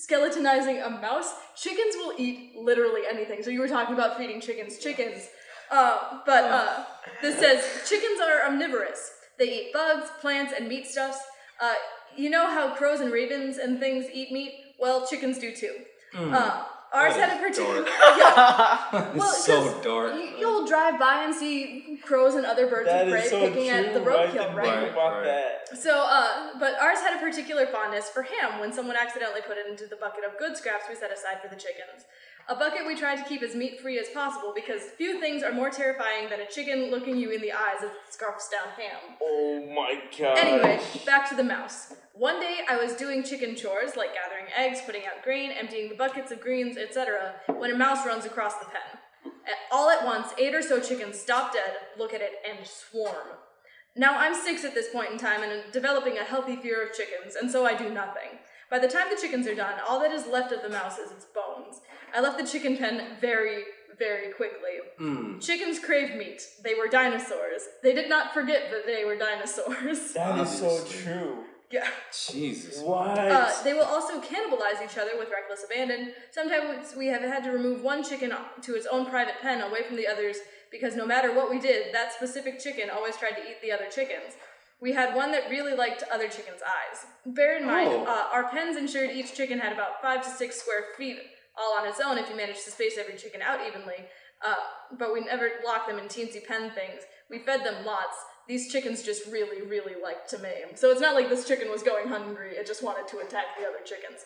Skeletonizing a mouse? Chickens will eat literally anything. So you were talking about feeding chickens. This says chickens are omnivorous. They eat bugs, plants, and meat stuffs. You know how crows and ravens and things eat meat? Well, chickens do too. Ours had a particular. It's so dark. You'll drive by and see crows and other birds of prey picking at the roadkill, right? That. So, but ours had a particular fondness for ham. When someone accidentally put it into the bucket of good scraps we set aside for the chickens. A bucket we tried to keep as meat-free as possible because few things are more terrifying than a chicken looking you in the eyes as it scarfs down ham. Oh my god. Anyway, back to the mouse. One day I was doing chicken chores like gathering eggs, putting out grain, emptying the buckets of greens, etc. when a mouse runs across the pen. All at once, 8 or so chickens stop dead, look at it, and swarm. Now I'm 6 at this point in time and I'm developing a healthy fear of chickens, and so I do nothing. By the time the chickens are done, all that is left of the mouse is its bones. I left the chicken pen very, very quickly. Chickens crave meat. They were dinosaurs. They did not forget that they were dinosaurs. That is so true. Yeah. Jesus. What? They will also cannibalize each other with reckless abandon. Sometimes we have had to remove one chicken to its own private pen away from the others because no matter what we did, that specific chicken always tried to eat the other chickens. We had one that really liked other chickens' eyes. Bear in mind, our pens ensured each chicken had about 5 to 6 square feet all on its own if you managed to space every chicken out evenly. But we never locked them in teensy pen things. We fed them lots. These chickens just really, really liked to maim. So it's not like this chicken was going hungry, it just wanted to attack the other chickens.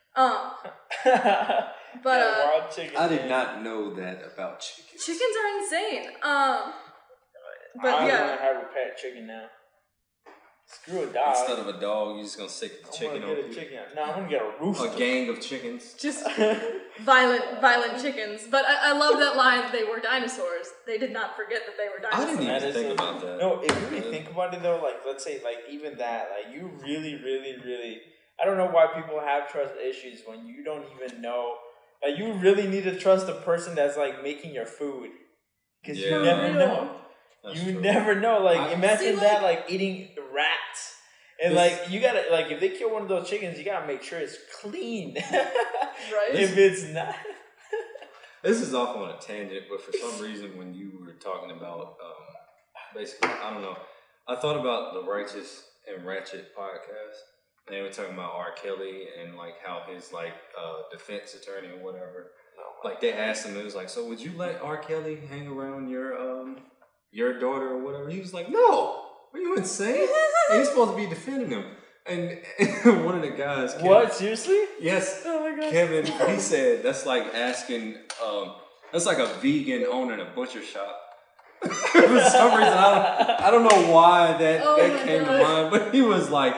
Wild chicken. I did not know that about chickens. Chickens are insane. But I want yeah. to have a pet chicken now. Screw a dog. Instead of a dog, you're just gonna stick the chicken on. No, I'm gonna get a rooster. A gang of chickens. Just violent chickens. But I love that line, they were dinosaurs. They did not forget that they were I dinosaurs. didn't even think about that. No, if you really think about it though, like let's say like even that, like you really, really, really, I don't know why people have trust issues when you don't even know. Like you really need to trust the person that's like making your food. Because you never know. That's you true. never know. Like imagine See, that, like eating rats. And like you gotta like if they kill one of those chickens, you gotta make sure it's clean. Right? If it's not, This is off on a tangent, but for some reason when you were talking about, basically, I don't know, I thought about the Righteous and Ratchet podcast. And they were talking about R. Kelly and like how his like defense attorney or whatever, like they asked him, it was like, so would you let R. Kelly hang around your daughter or whatever? He was like, no. Are you insane? And he's supposed to be defending him. And one of the guys, Kevin, what? Seriously? yes, Oh my God. Kevin, he said that's like asking, that's like a vegan owning a butcher shop. For some reason, I don't know why that came to mind, but he was like,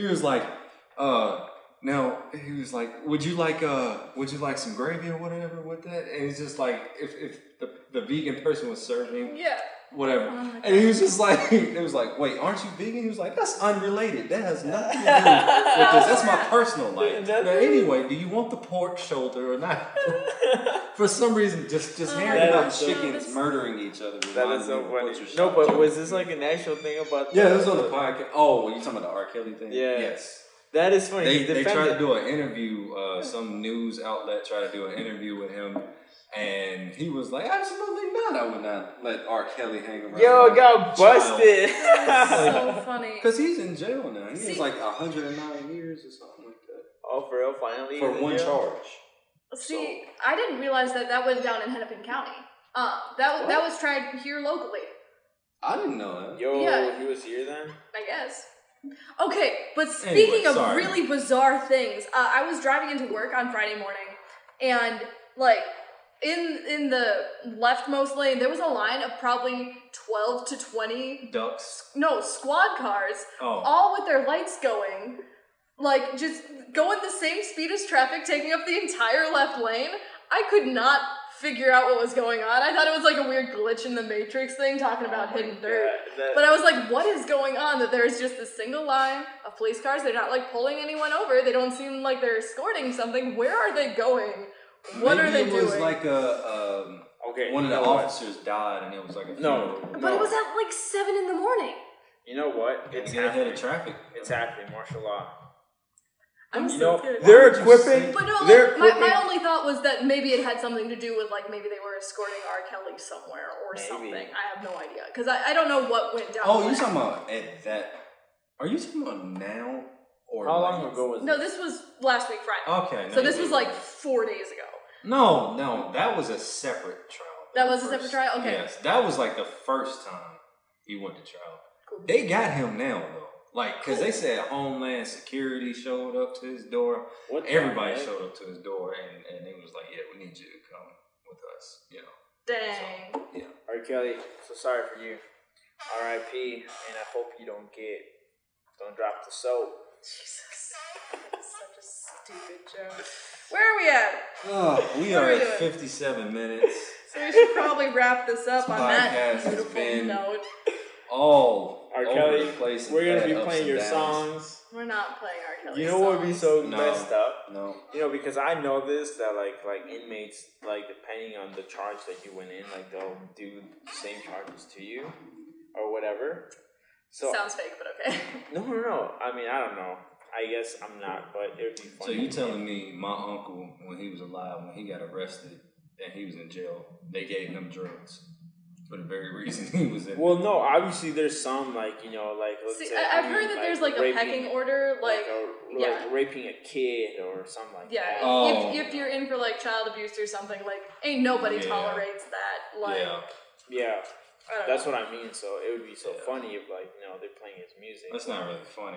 now he was like, would you like some gravy or whatever with that? And it's just like if the vegan person was serving. Yeah. Whatever. And he was just like, it was like, wait, aren't you vegan? He was like, that's unrelated. That has nothing to do with this. That's my personal life. Now, anyway, do you want the pork shoulder or not? For some reason, just hearing about chickens murdering each other. That is so funny. No, but was this like an actual thing about? Yeah, it was on the podcast. Oh, you talking about the R. Kelly thing? Yeah. Yes. That is funny. They tried to do an interview. Some news outlet tried to do an interview with him. And he was like, absolutely not. I would not let R. Kelly hang around. Yo, got busted. So funny. Because he's in jail now. He has like 109 years or something like that. Oh, for real? Finally? For one charge. See, I didn't realize that went down in Hennepin County. That was tried here locally. I didn't know that. Yo, Yeah. he was here then? I guess. Okay, but speaking of really bizarre things, I was driving into work on Friday morning, and like in the leftmost lane, there was a line of probably 12 to 20 squad cars, all with their lights going, like just going the same speed as traffic, taking up the entire left lane. I could not figure out what was going on. I thought it was like a weird glitch in the Matrix thing, talking about hidden dirt. But I was like, what is going on? That there's just a single line of police cars. They're not like pulling anyone over. They don't seem like they're escorting something. Where are they going? What are they doing? It was like one of the officers died, and it was like a funeral. But it was at like 7 a.m. You know what? It's get ahead of traffic. It's happening. Martial law. I'm You so know, scared. they're Why would you equipping. But no, they're like, equipping. my only thought was that maybe it had something to do with like maybe they were escorting R. Kelly somewhere or Maybe. something. I have no idea because I don't know what went down. Oh, the you last- talking about at that? Are you talking about now or How like- long ago was No, this was last week Friday. Okay. So this was like 4 days ago. No, that was a separate trial. That was a separate trial? Okay. Yes, that was like the first time he went to trial. Cool. They got him now though, like because they said Homeland Security showed up to his door. What the Everybody heck? showed up to his door, and they was like, "Yeah, we need you to come with us." You know. Dang. So, yeah. R. Kelly, so sorry for you. R.I.P. And I hope you don't drop the soap. Jesus. That's such a stupid joke. Where are we at? Oh, we What are are we at doing? 57 minutes. So we should probably wrap this up This on that podcast has beautiful been- note. All R. over Kelly, the place. and we're gonna bad be ups playing and your downs. songs. We're not playing R. Kelly You know what would be so No. messed up? No. You know, because I know this that like inmates, like depending on the charge that you went in, like they'll do the same charges to you or whatever. So Sounds fake, but okay. no. I mean, I don't know. I guess I'm not, but it would be So funny. you telling me my uncle, when he was alive, when he got arrested and he was in jail, they gave him drugs for the very reason he was in. Well, no. Obviously, there's some like let's See, say I've heard that there's like a raping- pecking order, like yeah. raping a kid or something like yeah. that. Oh. If you're in for like child abuse or something, like ain't nobody Yeah. tolerates that. Like Yeah, Yeah, I don't that's know. what I mean. So it would be so Yeah. funny if like they're playing his music. that's not really funny.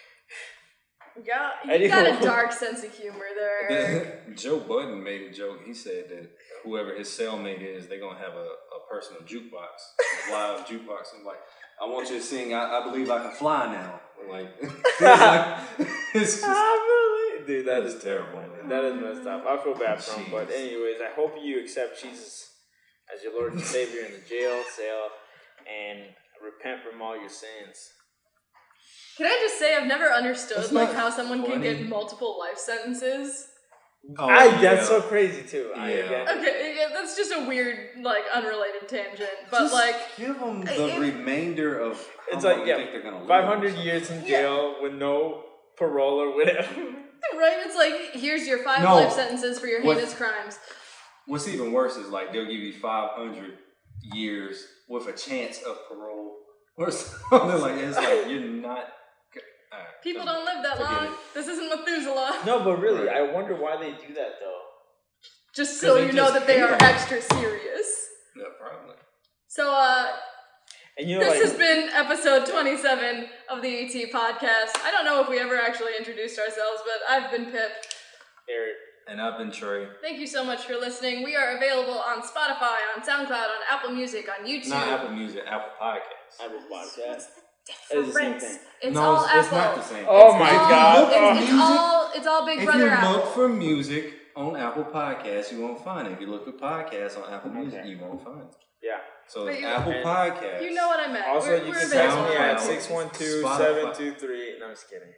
Yeah, you Anyway. got a dark sense of humor there. But Joe Budden made a joke. He said that whoever his cellmate is, they're gonna have a personal jukebox, a live jukebox. I'm like, I want you to sing. I believe I can fly now. Like, it's just, Dude, that is terrible. That is messed up. I feel bad for him. But Jeez. anyways, I hope you accept Jesus as your Lord and Savior in the jail cell and repent from all your sins. Can I just say I've never understood That's like not how someone can funny. get multiple life sentences. Oh, That's yeah. so crazy too. Yeah. Okay, yeah, that's just a weird, like, unrelated tangent. But Just like, give them the if- remainder of. How It's long like you think they're gonna live 500 or years in Yeah. jail with no parole or whatever. right? It's like here's your 5 No. life sentences for your What- heinous crimes. What's even worse is like they'll give you 500 years with a chance of parole or something like that. It's like you're not. All right, People don't live that forget long. it. This isn't Methuselah. No, but really, Right. I wonder why they do that though. Just 'Cause so they you know just that they hate are them. extra serious. Yeah, probably. So, And you know, this like, has been episode 27 of the ET podcast. I don't know if we ever actually introduced ourselves, but I've been Pip. Eric, And I've been Trey. Thank you so much for listening. We are available on Spotify, on SoundCloud, on Apple Music, on YouTube. Not Apple Music, Apple Podcasts. Apple Podcast. For It's the same Prince. thing. It's No, all it's Apple. not the same. Oh It's my all- God. It's all Big If Brother you Apple. look for music on Apple Podcasts, you won't find it. If you look for podcasts on Apple Music, Okay. you won't find it. Yeah. So But it's you- Apple and- Podcasts. You know what I meant. Also, we're you we're can text available. me at SoundCloud, 612-723. No, I'm just kidding.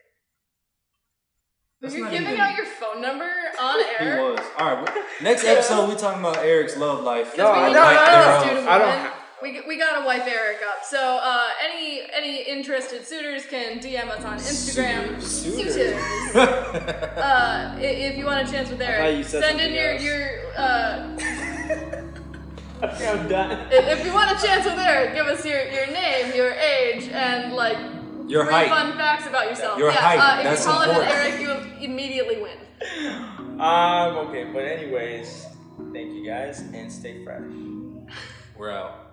That's You're not giving even- out your phone number on He air? was. All right. Next episode, we're talking about Eric's love life. No, we I need don't- to I wipe don't- this student I don't woman. ha- We gotta wipe Eric up. So any interested suitors can DM us on Instagram. Suitors. If you want a chance with thought Eric, you said send in something your Okay, I'm done. if you want a chance with Eric, give us your name, your age, and like Your 3 height. fun facts about yourself. Your height, If that's you call it important. Eric, you immediately win. Okay, but anyways, thank you guys and stay fresh. We're out.